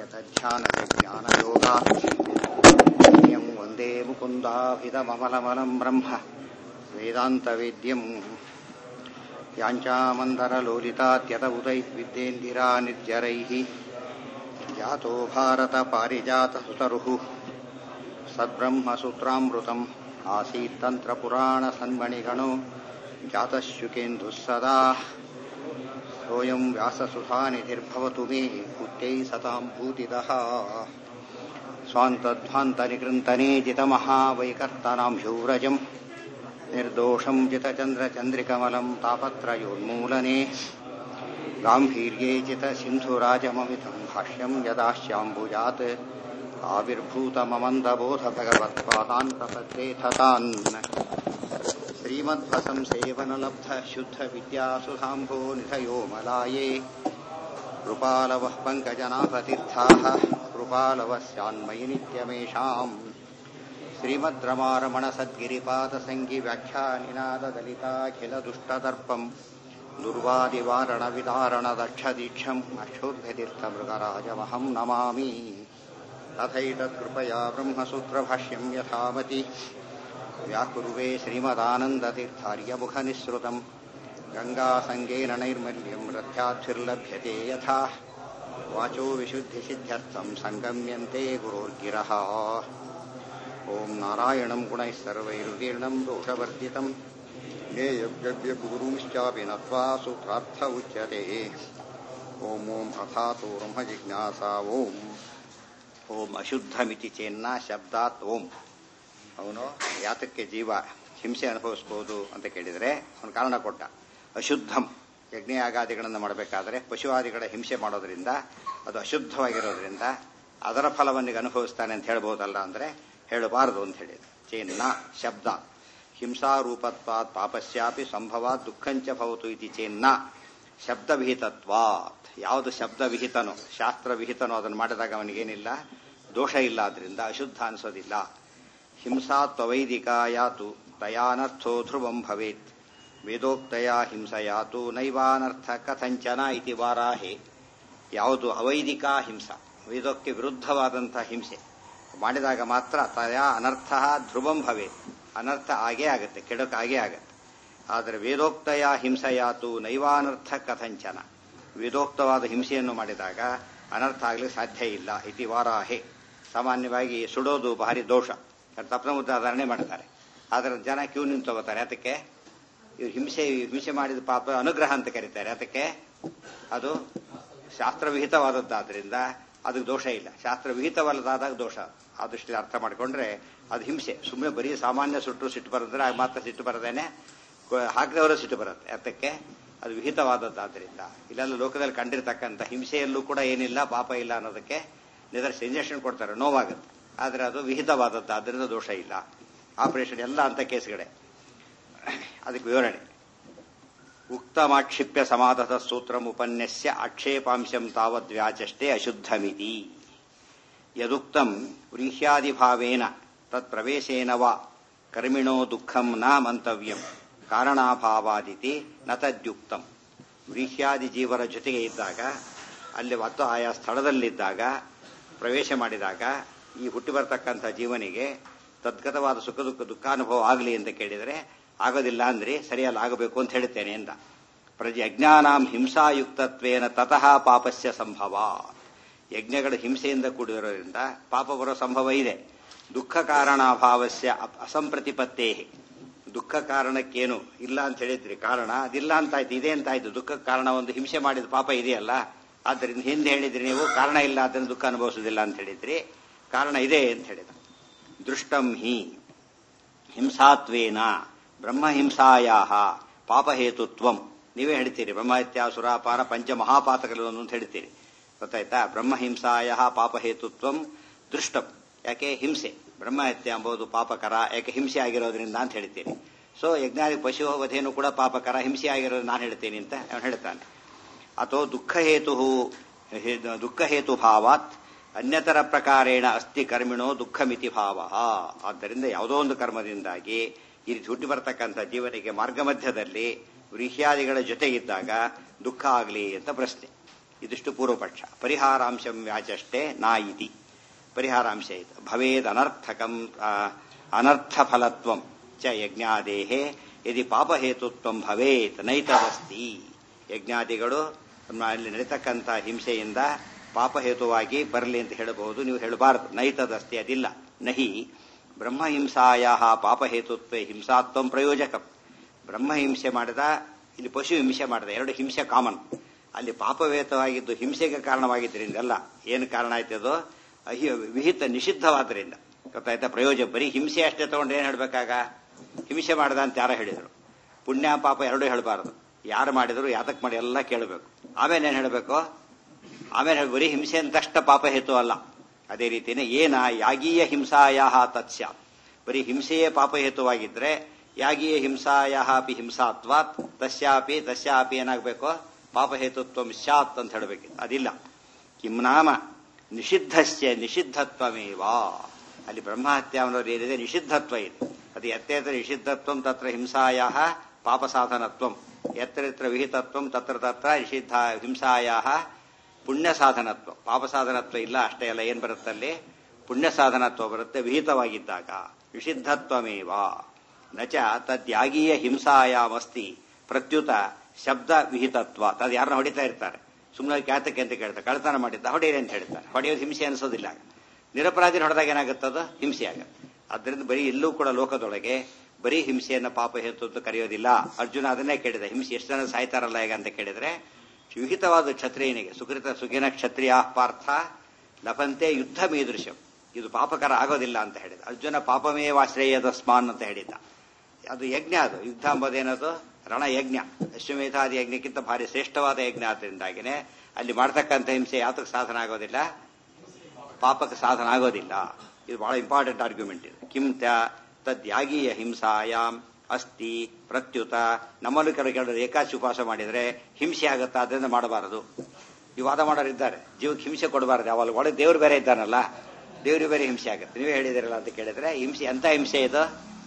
यतध्यानविज्ञानयोगाख्यं वन्दे मुकुन्दाभिदममलमलं ब्रह्म वेदान्तवेद्यम् याञ्चामन्दरलोलितात्यत उदैर्विद्येन्दिरानिर्जरैः जातो भारतपारिजातसुतरुः सद्ब्रह्मसूत्रामृतम् आसीत्तन्त्रपुराणसन्मणिगणो जातश्युकेन्दुः सदा सोऽयं व्याससुधानिधिर्भवतु मे भूत्यै सतां भूतिदः स्वान्तध्वान्तनिकृन्तनेजितमहावैकर्तनां शूरजम् निर्दोषं जितचन्द्रचन्द्रिकमलं तापत्रयोन्मूलने गाम्भीर्ये चितसिन्धुराजममितं भाष्यं यदाश्याम्बुजात् आविर्भूतममन्दबोधभगवत्पादान् प्रपद्येथ तान् श्रीमद्भसंसेवनलब्धशुद्धविद्यासुधाम्भो निधयो मलाये कृपालवः पङ्कजनाभतीर्थाः कृपालवस्यान्मयि नित्यमेषाम् श्रीमद्रमारमणसद्गिरिपादसङ्गिव्याख्यानिनाददलिताखिलदुष्टदर्पम् दुर्वादिवारणविदारणदक्षदीक्षम् अक्षोभ्यतीर्थमृगराजमहम् नमामि तथैतत्कृपया ब्रह्मसूत्रभाष्यं यथामति व्याकुर्वे श्रीमदानन्दतीर्थार्यमुखनिःसृतम् गङ्गासङ्गेन नैर्मल्यं रथ्याद्भिर्लभ्यते यथा वाचो विशुद्धिसिद्ध्यर्थं सङ्गम्यन्ते गुरोर्गिरः ॐ नारायणं गुणैः सर्वैरुदीर्णं दोषवर्जितं ज्ञेयव्यव्यगुरुंश्चापि नत्वा सूत्रार्थ उच्यते ॐ अथातो ब्रह्मजिज्ञासा ॐ अशुद्धमिति चेन्न ಶಬ್ದಾತ್ ಓಂ. ಅವನು ಯಾತಕ್ಕೆ ಜೀವ ಹಿಂಸೆ ಅನುಭವಿಸಬಹುದು ಅಂತ ಕೇಳಿದರೆ ಅವನು ಕಾರಣ ಕೊಟ್ಟ. ಅಶುದ್ಧಂ, ಯಜ್ಞಯಾಗಾದಿಗಳನ್ನು ಮಾಡಬೇಕಾದರೆ ಪಶುವಾದಿಗಳ ಹಿಂಸೆ ಮಾಡೋದ್ರಿಂದ ಅದು ಅಶುದ್ಧವಾಗಿರೋದ್ರಿಂದ ಅದರ ಫಲವನ್ನಿಗೆ ಅನುಭವಿಸ್ತಾನೆ ಅಂತ ಹೇಳ್ಬೋದಲ್ಲ ಅಂದರೆ ಹೇಳಬಾರದು ಅಂತ ಹೇಳಿದ. ಚೇನ್ನ ಶಬ್ದ ಹಿಂಸಾರೂಪತ್ವಾತ್ ಪಾಪಸ್ಯಾಪಿ ಸಂಭವಾತ್ ದುಃಖಂಚ ಭವತು ಇತಿ ಚೇನ್ನ ಶಬ್ದವಿಹಿತತ್ವಾತ್. ಯಾವುದು ಶಬ್ದವಿಹಿತನೋ ಶಾಸ್ತ್ರವಿಹಿತನೋ ಅದನ್ನು ಮಾಡಿದಾಗ ಅವನಿಗೇನಿಲ್ಲ ದೋಷ ಇಲ್ಲ, ಅದರಿಂದ ಅಶುದ್ಧ ಅನಿಸೋದಿಲ್ಲ. ಹಿಂಸಾತ್ವವೈದಿಕಾಯಾತು ತಯಾನರ್ಥೋ ಧ್ರುವಂ ಭವೇತ್ ವೇದೋಕ್ತಯ ಹಿಂಸಯಾತು ನೈವಾನರ್ಥ ಕಥಂಚನ ಇತಿ ವಾರಾಹೆ. ಯಾವುದು ಅವೈದಿಕ ಹಿಂಸಾ, ವೇದೋಕ್ತಿ ವಿರುದ್ಧವಾದಂಥ ಹಿಂಸೆ ಮಾಡಿದಾಗ ಮಾತ್ರ ತಯಾ ಅನರ್ಥ ಧ್ರುವಂ ಭವೇತ್, ಅನರ್ಥ ಆಗೇ ಆಗುತ್ತೆ, ಕೆಡಕಾಗೇ ಆಗತ್ತೆ. ಆದರೆ ವೇದೋಕ್ತಯ ಹಿಂಸಯಾತು ನೈವಾನರ್ಥ ಕಥಂಚನ, ವೇದೋಕ್ತವಾದ ಹಿಂಸೆಯನ್ನು ಮಾಡಿದಾಗ ಅನರ್ಥ ಆಗಲಿಕ್ಕೆ ಸಾಧ್ಯ ಇಲ್ಲ. ಇತಿ ವಾರಾಹೆ. ಸಾಮಾನ್ಯವಾಗಿ ಸುಡೋದು ಭಾರಿ ದೋಷ, ತಪ್ಪನ ಉದಾಹರಣೆ ಮಾಡ್ತಾರೆ. ಆದರೆ ಜನ ಕ್ಯೂ ನಿಂತು ತಗೋತಾರೆ. ಅದಕ್ಕೆ ಇವ್ರು ಹಿಂಸೆ ಮಾಡಿದ ಪಾಪ ಅನುಗ್ರಹ ಅಂತ ಕರೀತಾರೆ. ಅದಕ್ಕೆ ಅದು ಶಾಸ್ತ್ರವಿಹಿತವಾದದ್ದಾದ್ರಿಂದ ಅದಕ್ಕೆ ದೋಷ ಇಲ್ಲ. ಶಾಸ್ತ್ರವಿಹಿತವಲ್ಲದಾದಾಗ ದೋಷ. ಆ ದೃಷ್ಟಿಯಲ್ಲಿ ಅರ್ಥ ಮಾಡಿಕೊಂಡ್ರೆ ಅದು ಹಿಂಸೆ. ಸುಮ್ಮನೆ ಬರೀ ಸಾಮಾನ್ಯ ಸುಟ್ಟರು ಸಿಟ್ಟು ಬರೆದ್ರೆ ಆಗ ಮಾತ್ರ ಸಿಟ್ಟು ಬರದೇನೆ ಹಾಕಿದವರು ಸಿಟ್ಟು ಬರುತ್ತೆ. ಅದಕ್ಕೆ ಅದು ವಿಹಿತವಾದದ್ದಾದ್ರಿಂದ. ಇಲ್ಲೆಲ್ಲ ಲೋಕದಲ್ಲಿ ಕಂಡಿರ್ತಕ್ಕಂಥ ಹಿಂಸೆಯಲ್ಲೂ ಕೂಡ ಏನಿಲ್ಲ, ಪಾಪ ಇಲ್ಲ ಅನ್ನೋದಕ್ಕೆ ನಿದರ್ಶನ ಇಂಜೆಕ್ಷನ್ ಕೊಡ್ತಾರೆ, ನೋವಾಗುತ್ತೆ. ಆದರೆ ಅದು ವಿಹಿತವಾದದ್ದಾದ್ರಿಂದ ದೋಷ ಇಲ್ಲ. ಆಪರೇಷನ್ ಎಲ್ಲ ಅಂತ ಕೇಸ್ಗಳೇ. ಅದಕ್ಕೆ ವಿವರಣೆ. ಉಕ್ತಮಾಕ್ಷಿಪ್ಯ ಸಮಾಧದ ಸೂತ್ರಂ ಉಪನ್ಯಸ್ಯ ಆಕ್ಷೇಪಾಂಶಂ ತಾವದ್ವ್ಯಾಚಷ್ಟೇ ಅಶುದ್ಧಮಿತಿ. ಯದುಕ್ತಂ ವ್ರೀಹ್ಯಾದಿಭಾವೇನ ತತ್ ಪ್ರವೇಶೇನ ವಾ ಕರ್ಮಿಣೋ ದುಃಖಂ ನ ಮಂತವ್ಯಂ ಕಾರಣಾಭಾವಾದಿತಿ ನ ತದ್ಯುಕ್ತಂ. ವ್ರೀಹ್ಯಾದಿ ಜೀವರ ಜೊತೆಗೆ ಇದ್ದಾಗ, ಅಲ್ಲಿ ಮತ್ತು ಆಯಾ ಸ್ಥಳದಲ್ಲಿದ್ದಾಗ, ಪ್ರವೇಶ ಮಾಡಿದಾಗ ಈ ಹುಟ್ಟಿ ಬರ್ತಕ್ಕಂಥ ಜೀವನಿಗೆ ತದ್ಗತವಾದ ಸುಖ ದುಃಖಾನುಭವ ಆಗಲಿ ಅಂತ ಕೇಳಿದರೆ ಆಗೋದಿಲ್ಲ ಅಂದ್ರೆ ಸರಿಯಲ್ಲ, ಆಗಬೇಕು ಅಂತ ಹೇಳ್ತೇನೆ ಎಂದ. ಯಜ್ಞಾನಾಂ ಹಿಂಸಾಯುಕ್ತತ್ವೇನ ತತಃ ಪಾಪಸ್ಯ ಸಂಭವ. ಯಜ್ಞಗಳ ಹಿಂಸೆಯಿಂದ ಕೂಡಿರೋದ್ರಿಂದ ಪಾಪ ಬರೋ ಸಂಭವ ಇದೆ. ದುಃಖ ಕಾರಣಾಭಾವಸ್ಯ ಅಸಂಪ್ರತಿಪತ್ತೇ. ದುಃಖ ಕಾರಣಕ್ಕೇನು ಇಲ್ಲ ಅಂತ ಹೇಳಿದ್ರಿ, ಕಾರಣ ಅದಿಲ್ಲ ಅಂತಾಯ್ತು, ಇದೆ ಅಂತಾಯ್ತು. ದುಃಖ ಕಾರಣ ಒಂದು ಹಿಂಸೆ ಮಾಡಿದ ಪಾಪ ಇದೆಯಲ್ಲ, ಆದ್ದರಿಂದ ಹಿಂದೆ ಹೇಳಿದ್ರಿ ನೀವು ಕಾರಣ ಇಲ್ಲ ಅದನ್ನು ದುಃಖ ಅನುಭವಿಸುವುದಿಲ್ಲ ಅಂತ ಹೇಳಿದ್ರಿ, ಕಾರಣ ಇದೆ ಅಂತ ಹೇಳಿದ. ದೃಷ್ಟಂ ಹಿ ಹಿಂಸಾತ್ವೇನ ಬ್ರಹ್ಮಹಿಂಸಾಯಾ ಪಾಪಹೇತುತ್ವಂ. ನೀವೇ ಹೇಳ್ತೀರಿ ಬ್ರಹ್ಮಹತ್ಯಾ ಸುರಾಪಾನ ಪಂಚಮಹಾಪಾತಕಗಳು ಅಂತ ಹೇಳ್ತೀರಿ, ಗೊತ್ತಾಯ್ತಾ? ಬ್ರಹ್ಮಹಿಂಸಾಯ ಪಾಪಹೇತುತ್ವಂ ದೃಷ್ಟಂ. ಯಾಕೆ ಹಿಂಸೆ, ಬ್ರಹ್ಮಹತ್ಯೆ ಎಂಬುದು ಪಾಪಕರ, ಯಾಕೆ ಹಿಂಸೆ ಆಗಿರೋದ್ರಿಂದ ಅಂತ ಹೇಳ್ತೀನಿ. ಸೊ ಯಜ್ಞಾದಿ ಪಶುವಧೇನು ಕೂಡ ಪಾಪಕರ, ಹಿಂಸೆ ಆಗಿರೋದು ನಾನು ಹೇಳ್ತೇನೆ ಅಂತ ಅವನು ಹೇಳ್ತಾನೆ. ಅಥೋ ದುಃಖಹೇತು ಭಾವಾತ್ ಅನ್ಯತರ ಪ್ರಕಾರೇಣ ಅಸ್ತಿ ಕರ್ಮಿಣೋ ದುಃಖಮಿತಿ ಭಾವ. ಆದ್ದರಿಂದ ಯಾವುದೋ ಒಂದು ಕರ್ಮದಿಂದಾಗಿ ಈ ರೀತಿ ಹುಟ್ಟಿ ಬರ್ತಕ್ಕಂಥ ಜೀವನಿಗೆ ಮಾರ್ಗ ಮಧ್ಯದಲ್ಲಿ ವ್ರೀಹ್ಯಾದಿಗಳ ಜೊತೆಗಿದ್ದಾಗ ದುಃಖ ಆಗಲಿ ಅಂತ ಪ್ರಶ್ನೆ. ಇದಿಷ್ಟು ಪೂರ್ವಪಕ್ಷ. ಪರಿಹಾರಾಂಶಂ ವ್ಯಾಚಷ್ಟೇ ನಾ ಇತಿ ಪರಿಹಾರಾಂಶ ಇದು. ಭವೇದ್ ಅನರ್ಥಕಂ ಅನರ್ಥಫಲತ್ವಂ ಚ ಯಜ್ಞಾದೇಹೇ ಯದಿ ಪಾಪಹೇತುತ್ವಂ ಭವೇತ್ ನೈತದಸ್ತಿ. ಯಜ್ಞಾದಿಗಳು ಅಲ್ಲಿ ನಡೀತಕ್ಕಂಥ ಹಿಂಸೆಯಿಂದ ಪಾಪಹೇತುವಾಗಿ ಬರಲಿ ಅಂತ ಹೇಳಬಹುದು, ನೀವು ಹೇಳಬಾರದು. ನೈತದಸ್ತಿ, ಅದಿಲ್ಲ. ನಹಿ ಬ್ರಹ್ಮಹಿಂಸಾಯ ಪಾಪಹೇತುತ್ವೇ ಹಿಂಸಾತ್ವಂ ಪ್ರಯೋಜಕಂ. ಬ್ರಹ್ಮಹಿಂಸೆ ಮಾಡಿದ, ಇಲ್ಲಿ ಪಶು ಹಿಂಸೆ ಮಾಡಿದ, ಎರಡು ಹಿಂಸೆ ಕಾಮನ್. ಅಲ್ಲಿ ಪಾಪವೇತವಾಗಿದ್ದು ಹಿಂಸೆಗೆ ಕಾರಣವಾಗಿದ್ದರಿಂದಲ್ಲ. ಏನು ಕಾರಣ ಆಯ್ತದೋ ವಿಹಿತ ನಿಷಿದ್ಧವಾದ್ದರಿಂದ ಗೊತ್ತಾಯ್ತಾ. ಪ್ರಯೋಜಕ ಬರೀ ಹಿಂಸೆ ಅಷ್ಟೇ ತಗೊಂಡು ಏನ್ ಹೇಳ್ಬೇಕಾಗ, ಹಿಂಸೆ ಮಾಡಿದ ಅಂತ ಯಾರ ಹೇಳಿದ್ರು. ಪುಣ್ಯ ಪಾಪ ಎರಡೂ ಹೇಳಬಾರದು. ಯಾರು ಮಾಡಿದ್ರು ಯಾತಕ್ ಮಾಡಿ ಎಲ್ಲ ಕೇಳಬೇಕು. ಆಮೇಲೆ ಏನ್ ಹೇಳಬೇಕು, ಆಮೇಲೆ ಬರೀ ಹಿಂಸೆ ಅಂತಷ್ಟ ಪಾಪ ಹೇತು ಅಲ್ಲ. ಅದೇ ರೀತಿನೇ ಏನ ಯಾಗೀಯ ಹಿಂಸಾಯ ತತ್ಸ್ಯ, ಬರೀ ಹಿಂಸೆಯೇ ಪಾಪ ಹೇತುವಾಗಿದ್ರೆ ಯಾಗೀಯ ಹಿಂಸಾಯ ಅಪಿ ಹಿಂಸಾತ್ವಾತ್ ತಸ್ಯಾಪಿ ಏನಾಗಬೇಕು, ಪಾಪಹೇತುತ್ವ ಸ್ಯಾತ್ ಅಂತ ಹೇಳಬೇಕಿತ್ತು. ಅದಿಲ್ಲ. ಕಿಂ ನಾಮ ನಿಷಿದ್ಧಸ್ಯ ನಿಷಿದ್ಧತ್ವಮೇವ. ಅಲ್ಲಿ ಬ್ರಹ್ಮಹತ್ಯೆ ಅನ್ನೋದು ಏನಿದೆ ನಿಷಿದ್ಧತ್ವ ಇದೆ. ಅದು ಯತ್ರೇತರ ನಿಷಿದ್ಧತ್ವ ತತ್ರ ಹಿಂಸಾಯ ಪಾಪ ಸಾಧನತ್ವ, ಯತ್ರೇತರ ವಿಹಿತತ್ವ ತತ್ರ ನಿಷಿದ್ಧ ಹಿಂಸಾಯ ಪುಣ್ಯ ಸಾಧನತ್ವ. ಪಾಪ ಸಾಧನತ್ವ ಇಲ್ಲ ಅಷ್ಟೇ ಅಲ್ಲ, ಏನ್ ಬರುತ್ತಲ್ಲಿ ಪುಣ್ಯ ಸಾಧನತ್ವ ಬರುತ್ತೆ ವಿಹಿತವಾಗಿದ್ದಾಗ. ನಿಷಿದ್ಧತ್ವಮೇವ ನಚ ತದ್ಯಾಗೀಯ ಹಿಂಸಾಯಾಮಸ್ತಿ ಪ್ರತ್ಯುತ ಶಬ್ದ ವಿಹಿತತ್ವ. ಅದು ಯಾರನ್ನ ಹೊಡಿತಾ ಇರ್ತಾರೆ, ಸುಮ್ಮನೆ ಕ್ಯಾತಕ್ಕೆ ಅಂತ ಕೇಳ್ತಾರೆ, ಕಳ್ತನ ಮಾಡಿದ್ದ ಹೊಡೆಯಿರಿ ಅಂತ ಹೇಳ್ತಾರೆ. ಹೊಡೆಯೋದು ಹಿಂಸೆ ಅನಿಸೋದಿಲ್ಲ. ನಿರಪರಾಧಿ ಹೊಡೆದಾಗ ಏನಾಗುತ್ತದ ಹಿಂಸೆ ಆಗುತ್ತೆ. ಆದ್ದರಿಂದ ಬರೀ ಇಲ್ಲೂ ಕೂಡ ಲೋಕದೊಳಗೆ ಬರೀ ಹಿಂಸೆಯನ್ನು ಪಾಪ ಹೇತು ಅಂತ ಕರೆಯೋದಿಲ್ಲ. ಅರ್ಜುನ ಅದನ್ನೇ ಕೇಳಿದ, ಹಿಂಸೆ ಎಷ್ಟು ಜನ ಸಾಯ್ತಾರಲ್ಲ ಈಗ ಅಂತ ಕೇಳಿದ್ರೆ, ವಿಹಿತವಾದ ಕ್ಷತ್ರಿಯನಿಗೆ ಸುಖಿನ ಕ್ಷತ್ರಿಯ ಪಾರ್ಥ ಲಭಂತೆ ಯುದ್ಧ ಮೀದೃಶ್ಯಂ, ಇದು ಪಾಪಕರ ಆಗೋದಿಲ್ಲ ಅಂತ ಹೇಳಿದ. ಅರ್ಜುನ ಪಾಪಮೇವಾಶ್ರಯದಸ್ಮಾನ್ ಅಂತ ಹೇಳಿದ್ದ. ಅದು ಯಜ್ಞ, ಅದು ಯುದ್ಧ ಎಂಬುದೇನದು ರಣಯಜ್ಞ. ಅಶ್ವಮೇಧಾದಿ ಯಜ್ಞಕ್ಕಿಂತ ಭಾರಿ ಶ್ರೇಷ್ಠವಾದ ಯಜ್ಞ. ಆದ್ದರಿಂದಾಗಿನೇ ಅಲ್ಲಿ ಮಾಡ್ತಕ್ಕಂಥ ಹಿಂಸೆ ಯಾತಕ್ಕೆ ಸಾಧನ ಆಗೋದಿಲ್ಲ, ಪಾಪಕ್ಕೆ ಸಾಧನ ಆಗೋದಿಲ್ಲ. ಇದು ಬಹಳ ಇಂಪಾರ್ಟೆಂಟ್ ಆರ್ಗ್ಯುಮೆಂಟ್ ಇದು. ಕಿಂ ತದ್ಯಾಗೀಯ ಹಿಂಸಾಯಾಮ್ ಅಸ್ತಿ ಪ್ರತ್ಯುತ. ನಮ್ಮಲ್ಲೂ ಕೆಲವರು ಏಕಾಚಿ ಉಪವಾಸ ಮಾಡಿದ್ರೆ ಹಿಂಸೆ ಆಗುತ್ತಾ, ಅದರಿಂದ ಮಾಡಬಾರದು. ಈ ವಾದ ಮಾಡೋರಿದ್ದಾರೆ, ಜೀವಕ್ಕೆ ಹಿಂಸೆ ಕೊಡಬಾರದು. ಯಾವಾಗ ಒಳಗೆ ದೇವ್ರು ಬೇರೆ ಇದ್ದಾನಲ್ಲ, ದೇವ್ರಿಗೆ ಬೇರೆ ಹಿಂಸೆ ಆಗುತ್ತೆ. ನೀವೇ ಹೇಳಿದಿರಲ್ಲ ಅಂತ ಕೇಳಿದ್ರೆ, ಹಿಂಸೆ ಎಂತ ಹಿಂಸೆ ಇದು,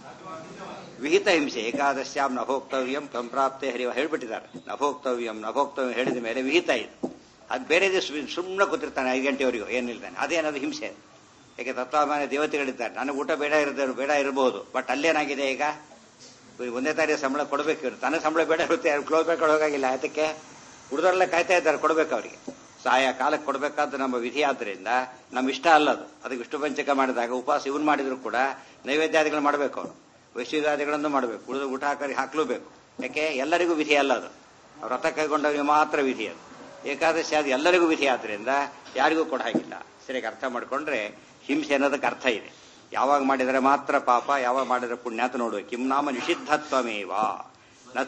ವಿಹಿತ ಹಿಂಸೆ. ಏಕಾದಶ್ಯಾಂ ನಭೋಕ್ತವ್ಯಂ ಸಂಪ್ರಾಪ್ತೆ ಹರಿವ ಹೇಳ್ಬಿಟ್ಟಿದ್ದಾರೆ. ನಭೋಕ್ತವ್ಯಂ ಹೇಳಿದ ಮೇಲೆ ವಿಹಿತ ಇದು. ಅದು ಬೇರೆ ಸುಮ್ಮನೆ ಕೂತಿರ್ತಾನೆ 5 ಗಂಟೆವರೆಗೂ ಏನಿಲ್ತಾನೆ, ಅದೇನದು ಹಿಂಸೆ. ಯಾಕೆ ತತ್ವಾಭಿಮಾನ ದೇವತೆಗಳಿದ್ದಾರೆ, ನನಗೆ ಊಟ ಬೇಡ ಇರಬಹುದು, ಬಟ್ ಅಲ್ಲೇನಾಗಿದೆ, ಈಗ ಒಂದೇ ತಾರೀಕು ಸಂಬಳ ಕೊಡಬೇಕು. ಇವರು ತನ್ನ ಸಂಬಳ ಬೇಡ ಇರುತ್ತೆ, ಕ್ಲೋಸ್ ಮಾಡ್ಕೊಂಡು ಹೋಗಾಗಿಲ್ಲ. ಅದಕ್ಕೆ ಹುಡುಗರೆಲ್ಲ ಕಾಯ್ತಾ ಇದ್ದಾರೆ ಕೊಡಬೇಕು ಅವರಿಗೆ. ಸಹಾಯ ಕಾಲಕ್ಕೆ ಕೊಡಬೇಕಾದ ನಮ್ಮ ವಿಧಿ. ಆದ್ದರಿಂದ ನಮ್ಮ ಇಷ್ಟ ಅಲ್ಲದು. ಅದಕ್ಕೆ ವಿಷ್ಣು ಪಂಚಕ ಮಾಡಿದಾಗ ಉಪವಾಸ ಇವನ್ ಮಾಡಿದ್ರು ಕೂಡ ನೈವೇದ್ಯಾದಿಗಳು ಮಾಡಬೇಕು, ಅವರು ವೈಶ್ವಿದಾದಿಗಳನ್ನು ಮಾಡಬೇಕು, ಉಳಿದ ಊಟ ಹಾಕಲೂಬೇಕು. ಯಾಕೆ ಎಲ್ಲರಿಗೂ ವಿಧಿ ಅಲ್ಲ ಅದು. ವ್ರತ ಕೈಗೊಂಡವರಿಗೆ ಮಾತ್ರ ವಿಧಿ ಅದು. ಏಕಾದಶಿ ಅದು ಎಲ್ಲರಿಗೂ ವಿಧಿ ಆದ್ರಿಂದ ಯಾರಿಗೂ ಕೊಡ ಹಾಗಿಲ್ಲ. ಸರಿಯಾಗಿ ಅರ್ಥ ಮಾಡ್ಕೊಂಡ್ರೆ ಹಿಂಸೆ ಅನ್ನೋದಕ್ಕೆ ಅರ್ಥ ಇದೆ. ಯಾವಾಗ ಮಾಡಿದರೆ ಮಾತ್ರ ಪಾಪ, ಯಾವಾಗ ಮಾಡಿದ್ರೆ ಪುಣ್ಯ ಅಂತ ನೋಡ್ಬೇಕು. ಕಿಂ ನಾಮ ನಿಷಿದ್ಧತ್ವಮೇವ ನತ.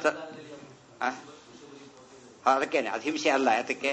ಅದಕ್ಕೇನೆ ಅದು ಹಿಂಸೆ ಅಲ್ಲ. ಯಾತಕ್ಕೆ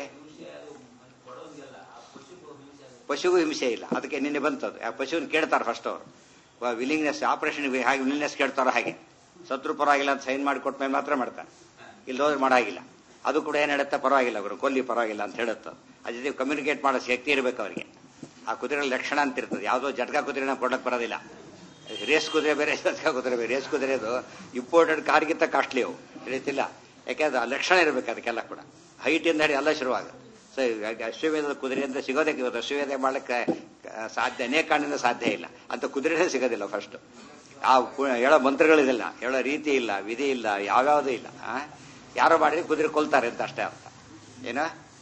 ಪಶುಗೂ ಹಿಂಸೆ ಇಲ್ಲ. ಅದಕ್ಕೆ ನಿನ್ನೆ ಬಂತದ್ದು. ಪಶುವಿನ ಕೇಳ್ತಾರೆ ಫಸ್ಟ್ ಅವರು ವಿಲಿಂಗ್ನೆಸ್, ಆಪರೇಷನ್ ಹಾಗೆ ವಿಲಿಂಗ್ನೆಸ್ ಕೇಳ್ತಾರೋ ಹಾಗೆ. ಶತ್ರು ಪರವಾಗಿಲ್ಲ ಅಂತ ಸೈನ್ ಮಾಡಿ ಕೊಟ್ಟ ಮೇಲೆ ಮಾತ್ರ ಮಾಡ್ತಾನೆ, ಇಲ್ಲಿ ಹೋದ್ರೆ ಮಾಡಾಗಿಲ್ಲ. ಅದು ಕೂಡ ಏನ್ ಹೇಳುತ್ತೆ, ಪರವಾಗಿಲ್ಲ ಅವರು ಕೊಲ್ಲಿ ಪರವಾಗಿಲ್ಲ ಅಂತ ಹೇಳುತ್ತೆ. ಅದ್ರ ಜೊತೆ ಕಮ್ಯುನಿಕೇಟ್ ಮಾಡೋ ಶಕ್ತಿ ಇರಬೇಕು ಅವರಿಗೆ. ಆ ಕುದುರೆ ಲಕ್ಷಣ ಅಂತ ಇರ್ತದೆ. ಯಾವುದೋ ಜಟ್ಕಾ ಕುದುರೆನ ಕೊಡಕ್ ಬರೋದಿಲ್ಲ. ರೇಸ್ ಕುದುರೆ ಬೇರೆ, ಜಟ್ಕಾ ಕುದುರೆ ಬೇರೆ. ರೇಸ್ ಕುದುರೆದು ಇಂಪೋರ್ಟೆಡ್ ಕಾರ್ಗಿಂತ ಕಾಸ್ಟ್ಲಿ ಅವು, ತಿಳಿತಿಲ್ಲ. ಯಾಕೆಂದ್ರೆ ಆ ಲಕ್ಷಣ ಇರಬೇಕು ಅದಕ್ಕೆಲ್ಲ ಕೂಡ. ಹೈಟ್ ಇಂದ ಹೇಳಿ ಎಲ್ಲ ಶುರುವಾಗುತ್ತೆ. ಸೊ ಅಶ್ವಮೇಧದ ಕುದುರೆಯಿಂದ ಸಿಗೋದಕ್ಕೆ ಇವತ್ತು ಅಶ್ವಮೇಧ ಮಾಡ್ಲಿಕ್ಕೆ ಸಾಧ್ಯ, ಅನೇಕ ಕಾರಣದಿಂದ ಸಾಧ್ಯ ಇಲ್ಲ. ಅಂತ ಕುದುರೆನೇ ಸಿಗೋದಿಲ್ಲ. ಫಸ್ಟ್ ಆ ಹೇಳೋ ಮಂತ್ರಗಳಿದಿಲ್ಲ, ಹೇಳೋ ರೀತಿ ಇಲ್ಲ, ವಿಧಿ ಇಲ್ಲ, ಯಾವ್ಯಾವುದೂ ಇಲ್ಲ. ಯಾರೋ ಮಾಡಿದ್ರೆ ಕುದುರೆ ಕೊಲ್ತಾರೆ ಅಂತ ಅಷ್ಟೇ ಅರ್ಥ. ಏನ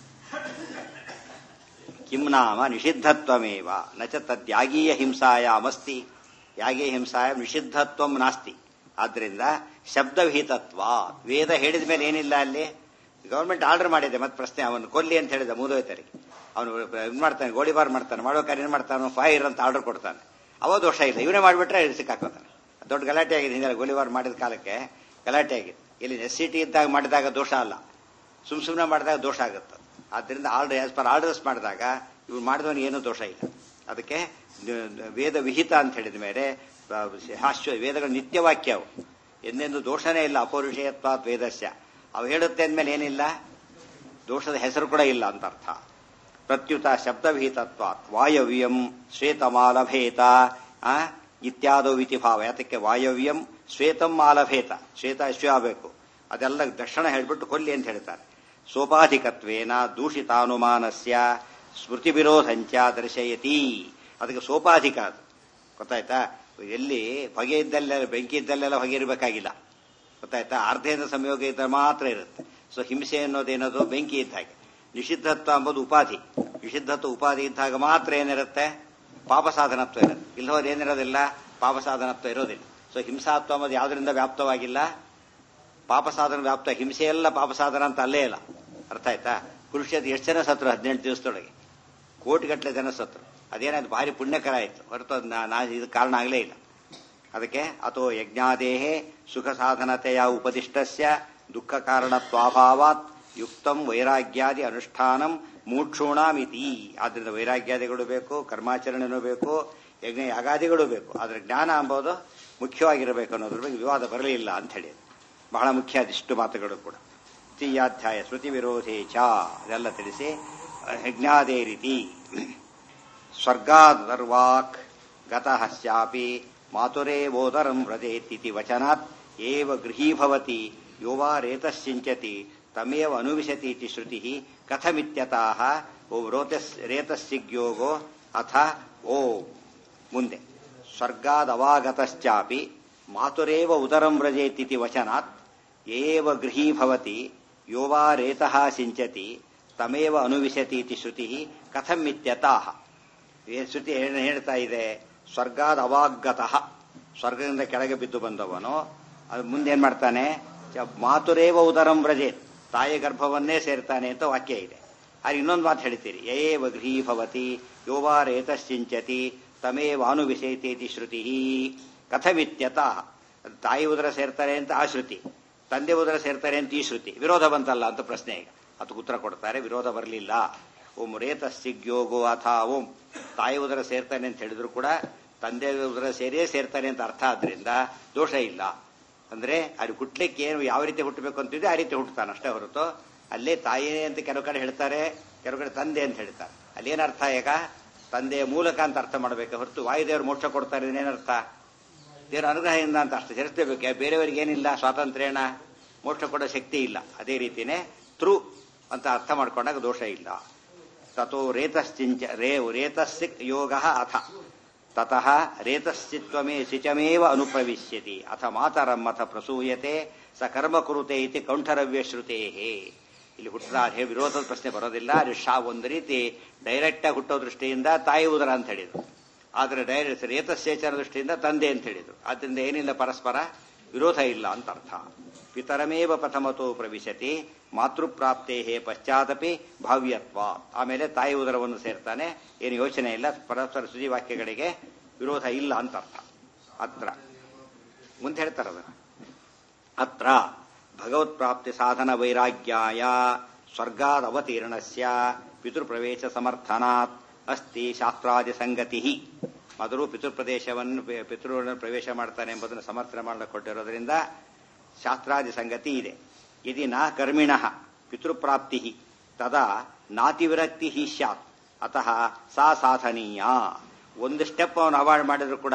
ಕಿಂ ನಾಮ ನಿಷಿದ್ಧತ್ವಮೇವ ನಚ ತದ್ಯಾಗೀಯ ಹಿಂಸಾಯಾಮಸ್ತಿ. ಯಾಗೀಯ ಹಿಂಸಾಯ ನಿಷಿದ್ಧತ್ವ ನಾಸ್ತಿ. ಆದ್ರಿಂದ ಶಬ್ದವಿಹಿತತ್ವ. ವೇದ ಹೇಳಿದ ಮೇಲೆ ಏನಿಲ್ಲ ಅಲ್ಲಿ. ಗವರ್ಮೆಂಟ್ ಆರ್ಡರ್ ಮಾಡಿದೆ, ಮತ್ತೆ ಪ್ರಶ್ನೆ ಅವನು ಕೊಲ್ಲಿ ಅಂತ ಹೇಳಿದ ಮೂದೋಯ್ತರಿಗೆ. ಅವನು ಇದು ಮಾಡ್ತಾನೆ, ಗೋಳಿಬಾರ್ ಮಾಡ್ತಾನೆ, ಮಾಡ್ಬೇಕಾದ್ರೆ ಏನ್ ಮಾಡ್ತಾನೆ, ಫೈರ್ ಅಂತ ಆರ್ಡರ್ ಕೊಡ್ತಾನೆ. ಅವ ದೋಷ ಇಲ್ಲ, ಇವನೇ ಮಾಡಿಬಿಟ್ರೆ ಸಿಕ್ಕಾಕೋತಾನೆ. ದೊಡ್ಡ ಗಲಾಟೆ ಆಗಿದೆ ಹಿಂದೆ ಗೋಲಿಬಾರ್ ಮಾಡಿದ ಕಾಲಕ್ಕೆ ಗಲಾಟೆ ಆಗಿದೆ. ಇಲ್ಲಿ SCT ಇದ್ದಾಗ ಮಾಡಿದಾಗ ದೋಷ ಅಲ್ಲ, ಸುಮ್ಮನೆ ಮಾಡಿದಾಗ ದೋಷ ಆಗುತ್ತೆ. ಆದ್ದರಿಂದ ಆಸ್ ಪರ್ ಆರ್ಡರ್ಸ್ ಮಾಡಿದಾಗ ಇವ್ರು ಮಾಡಿದವನಿಗೆ ಏನೂ ದೋಷ ಇಲ್ಲ. ಅದಕ್ಕೆ ವೇದ ವಿಹಿತ ಅಂತ ಹೇಳಿದ ಮೇಲೆ ವೇದಗಳು ನಿತ್ಯವಾಕ್ಯ ಅವು, ಎಂದೆಂದು ದೋಷನೇ ಇಲ್ಲ. ಅಪೌರುಷೇಯತ್ವ ವೇದಸ್ಯ, ಅವು ಹೇಳುತ್ತೆ ಅಂದ್ಮೇಲೆ ಏನಿಲ್ಲ, ದೋಷದ ಹೆಸರು ಕೂಡ ಇಲ್ಲ ಅಂತ ಅರ್ಥ. ಪ್ರತ್ಯುತ ಶಬ್ದವಿಹಿತತ್ವ ವಾಯವ್ಯಂ ಶ್ವೇತಮಾಲಭೇತ ಇತ್ಯಾದೋ ವಿತಿಭಾವ. ಯಾತಕ್ಕೆ ವಾಯವ್ಯಂ ಶ್ವೇತಂ ಮಾಲಭೇತ, ಶ್ವೇತ ಅಶ್ವ ಆಗಬೇಕು, ಅದೆಲ್ಲ ದಕ್ಷಿಣ ಹೇಳ್ಬಿಟ್ಟು ಕೊಲ್ಲಿ ಅಂತ ಹೇಳ್ತಾರೆ. ಸೋಪಾಧಿಕತ್ವೇನ ದೂಷಿತಾನುಮಾನಸ್ಯ ಸ್ಮೃತಿ ವಿರೋಧಂಚ ದರ್ಶಯತಿ. ಅದಕ್ಕೆ ಸೋಪಾಧಿಕ ಅದು ಗೊತ್ತಾಯ್ತಾ. ಎಲ್ಲಿ ಹೊಗೆ ಇದ್ದಲ್ಲೆಲ್ಲ ಬೆಂಕಿ ಇದ್ದಲ್ಲೆಲ್ಲ ಹೊಗೆ ಇರಬೇಕಾಗಿಲ್ಲ ಗೊತ್ತಾಯ್ತಾ. ಅರ್ಧೇಂದ್ರ ಸಂಯೋಗ ಇದ್ದ ಮಾತ್ರ ಇರುತ್ತೆ. ಸೊ ಹಿಂಸೆ ಅನ್ನೋದೇನದು ಬೆಂಕಿ ಇದ್ದ ಹಾಗೆ. ನಿಷಿದ್ಧತ್ವ ಎಂಬುದು ಉಪಾಧಿ. ನಿಷಿದ್ಧತ್ವ ಉಪಾಧಿ ಇದ್ದಾಗ ಮಾತ್ರ ಏನಿರುತ್ತೆ, ಪಾಪ ಸಾಧನತ್ವ ಇರುತ್ತೆ. ಇಲ್ಲೋದು ಏನಿರೋದಿಲ್ಲ, ಪಾಪ ಸಾಧನತ್ವ ಇರೋದಿಲ್ಲ. ಸೊ ಹಿಂಸಾತ್ವ ಎಂಬುದು ಯಾವುದರಿಂದ ವ್ಯಾಪ್ತವಾಗಿಲ್ಲ, ಪಾಪ ಸಾಧನ ವ್ಯಾಪ್ತ. ಹಿಂಸೆಯೆಲ್ಲ ಪಾಪ ಸಾಧನ ಅಂತ ಅಲ್ಲೇ ಇಲ್ಲ. ಅರ್ಥ ಆಯ್ತಾ. ಕುರುಕ್ಷೇತ್ರ ಎಷ್ಟು ಜನ ಸತ್ರು 18 ದಿವಸದೊಳಗೆ, ಕೋಟಿಗಟ್ಟಲೆ ಜನ ಸತ್ರು. ಅದೇನಾಯ್ತು, ಭಾರಿ ಪುಣ್ಯಕರ ಆಯ್ತು ಹೊರತು ಇದು ಕಾರಣ ಆಗಲೇ ಇಲ್ಲ. ಅದಕ್ಕೆ ಅಥೋ ಯಜ್ಞಾದೇಹೇ ಸುಖ ಸಾಧನತೆಯ ಉಪದಿಷ್ಟಸ್ಯ ದುಃಖ ಕಾರಣತ್ವಾಭಾವಾತ್ ಯುಕ್ತಂ ವೈರಾಗ್ಯಾದಿ ಅನುಷ್ಠಾನಂ ಮೂಕ್ಷೂಣಾಮಿತಿ. ಆದ್ರಿಂದ ವೈರಾಗ್ಯಾದಿಗಳು ಬೇಕು, ಕರ್ಮಾಚರಣೆನೂ ಬೇಕು, ಯಜ್ಞ ಯಾಗಾದಿಗಳು ಬೇಕು. ಆದ್ರೆ ಜ್ಞಾನ ಎಂಬುದು ಮುಖ್ಯವಾಗಿರಬೇಕು ಅನ್ನೋದ್ರ ಬಗ್ಗೆ ವಿವಾದ ಬರಲಿಲ್ಲ ಅಂತ ಹೇಳಿ ಬಹಳ ಮುಖ್ಯ. ಅದಿಷ್ಟು ಮಾತುಗಳು ಕೂಡ ತೃತೀಯಾಧ್ಯಾಯ ಶ್ರುತಿ ವಿರೋಧೇ ಚ ಇದೆಲ್ಲ ತಿಳಿಸಿ ಯಜ್ಞಾದೇ ರೀತಿ ಸ್ವರ್ಗಾದರ್ವಾಕ್ ಗತಃ ಸ್ಯಾಪಿ ಮಾತುರೇವೋದರಂ ವ್ರಜೇತಿ ವಚನಾತ್ ಏವ ಗೃಹೀಭವತಿ ಯೋವಾ ರೇತಶ್ಚಿಂಚತಿ ತಮೇವ ಅನುವಿಶತಿ ಇತಿ ಶ್ರುತಿ ಕಥಮಿತ್ಯತಃ ಓ ರೇತಸ್ಸಿಗ್ಯೋಗೋ ಅಥ ಓ ಮುಂದೆ ಸ್ವರ್ಗಾದವಾಗತಶ್ಚಾಪಿ ಮಾತುರೇವ ಉದರಂ ವ್ರಜೇತಿ ವಚನಾತ್ ಏವ ಗೃಹೀಭವತಿ ಯೋವಾ ರೇತಃ ಸಿಂಚತಿ ತಮೇವ ಅನುವಿಶತಿ ಇತಿ ಶ್ರುತಿ ಕಥಮಿತ್ಯತಃ. ಶ್ರುತಿ ಹೇಳ್ತಾ ಇದೆ, ಸ್ವರ್ಗಾದ ಅವಾಗತಃ, ಸ್ವರ್ಗದಿಂದ ಕೆಳಗೆ ಬಿದ್ದು ಬಂದವನು ಅದು ಮುಂದೇನ್ ಮಾಡ್ತಾನೆ, ಮಾತುರೇವ ಉದರಂ ವ್ರಜೇತ್, ತಾಯಿ ಗರ್ಭವನ್ನೇ ಸೇರ್ತಾನೆ ಅಂತ ವಾಕ್ಯ ಇದೆ. ಆದ್ರೆ ಇನ್ನೊಂದು ಮಾತು ಹೇಳ್ತೀರಿ, ಏವ ಗೃಹೀಭವತಿ ಯೋವಾ ರೇತಶ್ಚಿಂಚತಿ ತಮೇವ ಅನುವಿಶೇತಿ ಶ್ರುತಿ ಕಥಮಿತ್ಯತಃ. ತಾಯಿ ಉದರ ಸೇರ್ತಾರೆ ಅಂತ ಆ ಶ್ರುತಿ, ತಂದೆ ಉದರ ಸೇರ್ತಾರೆ ಅಂತ ಈ ಶ್ರುತಿ, ವಿರೋಧ ಬಂತಲ್ಲ ಅಂತ ಪ್ರಶ್ನೆ. ಈಗ ಅದಕ್ಕೆ ಉತ್ತರ ಕೊಡ್ತಾರೆ, ವಿರೋಧ ಬರಲಿಲ್ಲ. ಓಂ ರೇತಸ್ಸಿಗ್ಯೋಗೋ ಅಥಾ ಓಂ, ತಾಯಿ ಉದರ ಸೇರ್ತಾನೆ ಅಂತ ಹೇಳಿದ್ರು ಕೂಡ ತಂದೆ ಉದರ ಸೇರಿಯೇ ಸೇರ್ತಾನೆ ಅಂತ ಅರ್ಥ. ಆದ್ರಿಂದ ದೋಷ ಇಲ್ಲ. ಅಂದ್ರೆ ಅದು ಹುಟ್ಲಿಕ್ಕೆ ಏನು ಯಾವ ರೀತಿ ಹುಟ್ಟಬೇಕು ಅಂತಿದೆ ಆ ರೀತಿ ಹುಟ್ಟುತ್ತಾನೆ ಅಷ್ಟೇ ಹೊರತು ಅಲ್ಲೇ ತಾಯಿನೇ ಅಂತ ಕೆಲವು ಕಡೆ ಹೇಳ್ತಾರೆ, ಕೆಲವು ಕಡೆ ತಂದೆ ಅಂತ ಹೇಳ್ತಾರೆ. ಅಲ್ಲೇನರ್ಥ, ಈಗ ತಂದೆಯ ಮೂಲಕ ಅಂತ ಅರ್ಥ ಮಾಡಬೇಕು ಹೊರತು ವಾಯುದೇವರು ಮೋಕ್ಷ ಕೊಡ್ತಾರೆ ಏನರ್ಥ, ದೇವರ ಅನುಗ್ರಹದಿಂದ ಅಂತ ಅಷ್ಟೇ ಸೇರಿಸಲೇಬೇಕು. ಬೇರೆಯವರಿಗೆ ಏನಿಲ್ಲ ಸ್ವಾತಂತ್ರ್ಯನ ಮೋಕ್ಷ ಕೊಡೋ ಶಕ್ತಿ ಇಲ್ಲ. ಅದೇ ರೀತಿನೇ ತ್ರು ಅಂತ ಅರ್ಥ ಮಾಡ್ಕೊಂಡಾಗ ದೋಷ ಇಲ್ಲ. ತಥೋ ರೇತಶ್ಚಿಂಚ ರೇತಸ್ಸಿ ಯೋಗ ಅಥ ತತಃ ರೇತಶ್ಚಿತ್ವಮೇ ಶಿಚಮೇವ ಅನುಪ್ರವಿಶ್ಯತಿ ಅಥ ಮಾತರಂ ಅಥ ಪ್ರಸೂಯತೆ ಸ ಕರ್ಮ ಕುರುತೆ ಇತಿ ಕೌಂಠರವ್ಯ ಶ್ರುತೇ. ಇಲ್ಲಿ ಹುಟ್ಟದ ವಿರೋಧದ ಪ್ರಶ್ನೆ ಬರೋದಿಲ್ಲ. ಅದು ಒಂದು ರೀತಿ ಡೈರೆಕ್ಟ್ ಆಗಿ ಹುಟ್ಟೋ ದೃಷ್ಟಿಯಿಂದ ತಾಯಿ ಉದರ ಅಂತ ಹೇಳಿದ್ರು, ಆದ್ರೆ ಡೈರೆಕ್ಟ್ ರೇತಸ್ಸೇಚನ ದೃಷ್ಟಿಯಿಂದ ತಂದೆ ಅಂತ ಹೇಳಿದ್ರು. ಆದ್ರಿಂದ ಏನಿಲ್ಲ, ಪರಸ್ಪರ ವಿರೋಧ ಇಲ್ಲ ಅಂತ ಅರ್ಥ. ಪಿತರಮೇವ ಪ್ರಥಮತೋ ಪ್ರವಿಶತಿ ಮಾತೃಪ್ರಾಪ್ತೇ ಪಶ್ಚಾದಪಿ ಭಾವ್ಯತ್ವ. ಆಮೇಲೆ ತಾಯಿ ಉದರವನ್ನು ಸೇರ್ತಾನೆ, ಏನು ಯೋಚನೆ ಇಲ್ಲ, ಪರಸ್ಪರ ಸುಜಿವಾಕ್ಯಗಳಿಗೆ ವಿರೋಧ ಇಲ್ಲ ಅಂತ ಅರ್ಥ. ಅತ್ರ ಮುಂದೆ ಹೇಳ್ತಾರೆ ಅದನ್ನು, ಅತ್ರ ಭಗವತ್ಪ್ರಾಪ್ತಿ ಸಾಧನ ವೈರಾಗ್ಯಾಯ ಸ್ವರ್ಗಾದ ಅವತೀರ್ಣಸ್ಯ ಪಿತೃಪ್ರವೇಶ ಸಮರ್ಥನಾತ್ ಅಸ್ತಿ ಶಾಸ್ತ್ರಾದಿ ಸಂಗತಿ. ಮೊದಲು ಪಿತೃವನ್ನು ಪ್ರವೇಶ ಮಾಡ್ತಾನೆ ಎಂಬುದನ್ನು ಸಮರ್ಥನೆ ಮಾಡಲಿಕ್ಕೆ ಕೊಟ್ಟಿರೋದ್ರಿಂದ ಶಾಸ್ತ್ರಾದಿ ಸಂಗತಿ ಇದೆ. ಯದಿ ನ ಕರ್ಮಿಣಃ ಪಿತೃಪ್ರಾಪ್ತಿ ತದಾ ನಾತಿವಿರಕ್ತಿ ಸ್ಯಾತ್ ಅತಃ ಸಾ ಸಾಧನೀಯ. ಒಂದು ಸ್ಟೆಪ್ ಅವನು ಅವಾಯ್ಡ್ ಮಾಡಿದ್ರು ಕೂಡ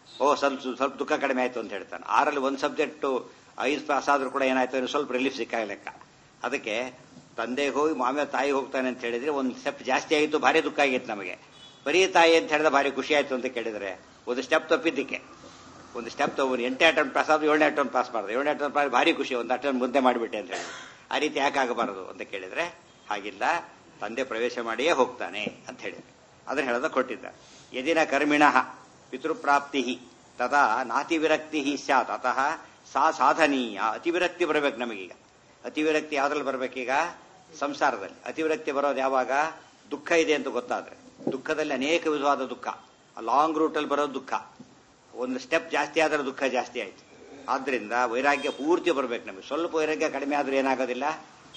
ಸ್ವಲ್ಪ ದುಃಖ ಕಡಿಮೆ ಆಯ್ತು ಅಂತ ಹೇಳ್ತಾನೆ. 6ರಲ್ಲಿ ಒಂದು ಸಬ್ಜೆಕ್ಟ್ 5 ಪಾಸ್ ಆದ್ರೂ ಕೂಡ ಏನಾಯ್ತು, ಸ್ವಲ್ಪ ರಿಲೀಫ್ ಸಿಕ್ಕಾಗ ಲೆಕ್ಕ. ಅದಕ್ಕೆ ತಂದೆಗೆ ಹೋಗಿ ಆಮೇಲೆ ತಾಯಿಗೆ ಹೋಗ್ತಾನೆ ಅಂತ ಹೇಳಿದ್ರೆ ಒಂದು ಸ್ಟೆಪ್ ಜಾಸ್ತಿ ಆಯಿತು, ಭಾರಿ ದುಃಖ ಆಗಿತ್ತು ನಮಗೆ. ಬರೀ ತಾಯಿ ಅಂತ ಹೇಳಿದ್ರೆ ಭಾರಿ ಖುಷಿ ಆಯ್ತು ಅಂತ ಕೇಳಿದ್ರೆ ಒಂದು ಸ್ಟೆಪ್ ತಪ್ಪಿದ್ದಕ್ಕೆ, ಒಂದು ಸ್ಟೆಪ್ ತಗೊಂಡು 8ನೇ ಅಟೆಂಪ್ಟ್ ಪಾಸ್ ಆದ್ರೆ 7ನೇ ಅಟೆಂಪ್ಟ್ ಪಾಸ್ ಮಾಡಿದೆ, 7ನೇ ಅಟೆಂಪ್ಟ್ ಪಾಸ್ ಭಾರಿ ಖುಷಿ, ಒಂದು ಅಟೆಂಪ್ಟ್ ಮುಂದೆ ಮಾಡಿಬಿಟ್ಟೆ ಅಂತ ಹೇಳಿ. ಆ ರೀತಿ ಯಾಕೆ ಆಗಬಾರದು ಅಂತ ಕೇಳಿದ್ರೆ ಹಾಗಿಲ್ಲ, ತಂದೆ ಪ್ರವೇಶ ಮಾಡಿಯೇ ಹೋಗ್ತಾನೆ ಅಂತ ಹೇಳಿದ್ರೆ ಅದನ್ನ ಹೇಳೋದ ಕೊಟ್ಟಿದ್ದ. ಯದಿನ ಕರ್ಮಿಣಃ ಪಿತೃಪ್ರಾಪ್ತಿ ತದಾ ನಾತಿವಿರಕ್ತಿ ಸ್ಯಾತ್ ಅತಃ ಸಾ ಸಾಧನೀಯ. ಅತಿವಿರಕ್ತಿ ಬರಬೇಕು ನಮಗೀಗ. ಅತಿವಿರಕ್ತಿ ಯಾವ್ದ್ರಲ್ಲಿ ಬರ್ಬೇಕೀಗ, ಸಂಸಾರದಲ್ಲಿ. ಅತಿವಿರಕ್ತಿ ಬರೋದು ಯಾವಾಗ, ದುಃಖ ಇದೆ ಅಂತ ಗೊತ್ತಾದ್ರೆ. ದುಃಖದಲ್ಲಿ ಅನೇಕ ವಿಧವಾದ ದುಃಖ, ಲಾಂಗ್ ರೂಟಲ್ಲಿ ಬರೋದು ದುಃಖ. ಒಂದು ಸ್ಟೆಪ್ ಜಾಸ್ತಿ ಆದ್ರೆ ದುಃಖ ಜಾಸ್ತಿ ಆಯ್ತು. ಆದ್ರಿಂದ ವೈರಾಗ್ಯ ಪೂರ್ತಿ ಬರ್ಬೇಕು ನಮಗೆ. ಸ್ವಲ್ಪ ವೈರಾಗ್ಯ ಕಡಿಮೆ ಆದ್ರೂ ಏನಾಗೋದಿಲ್ಲ,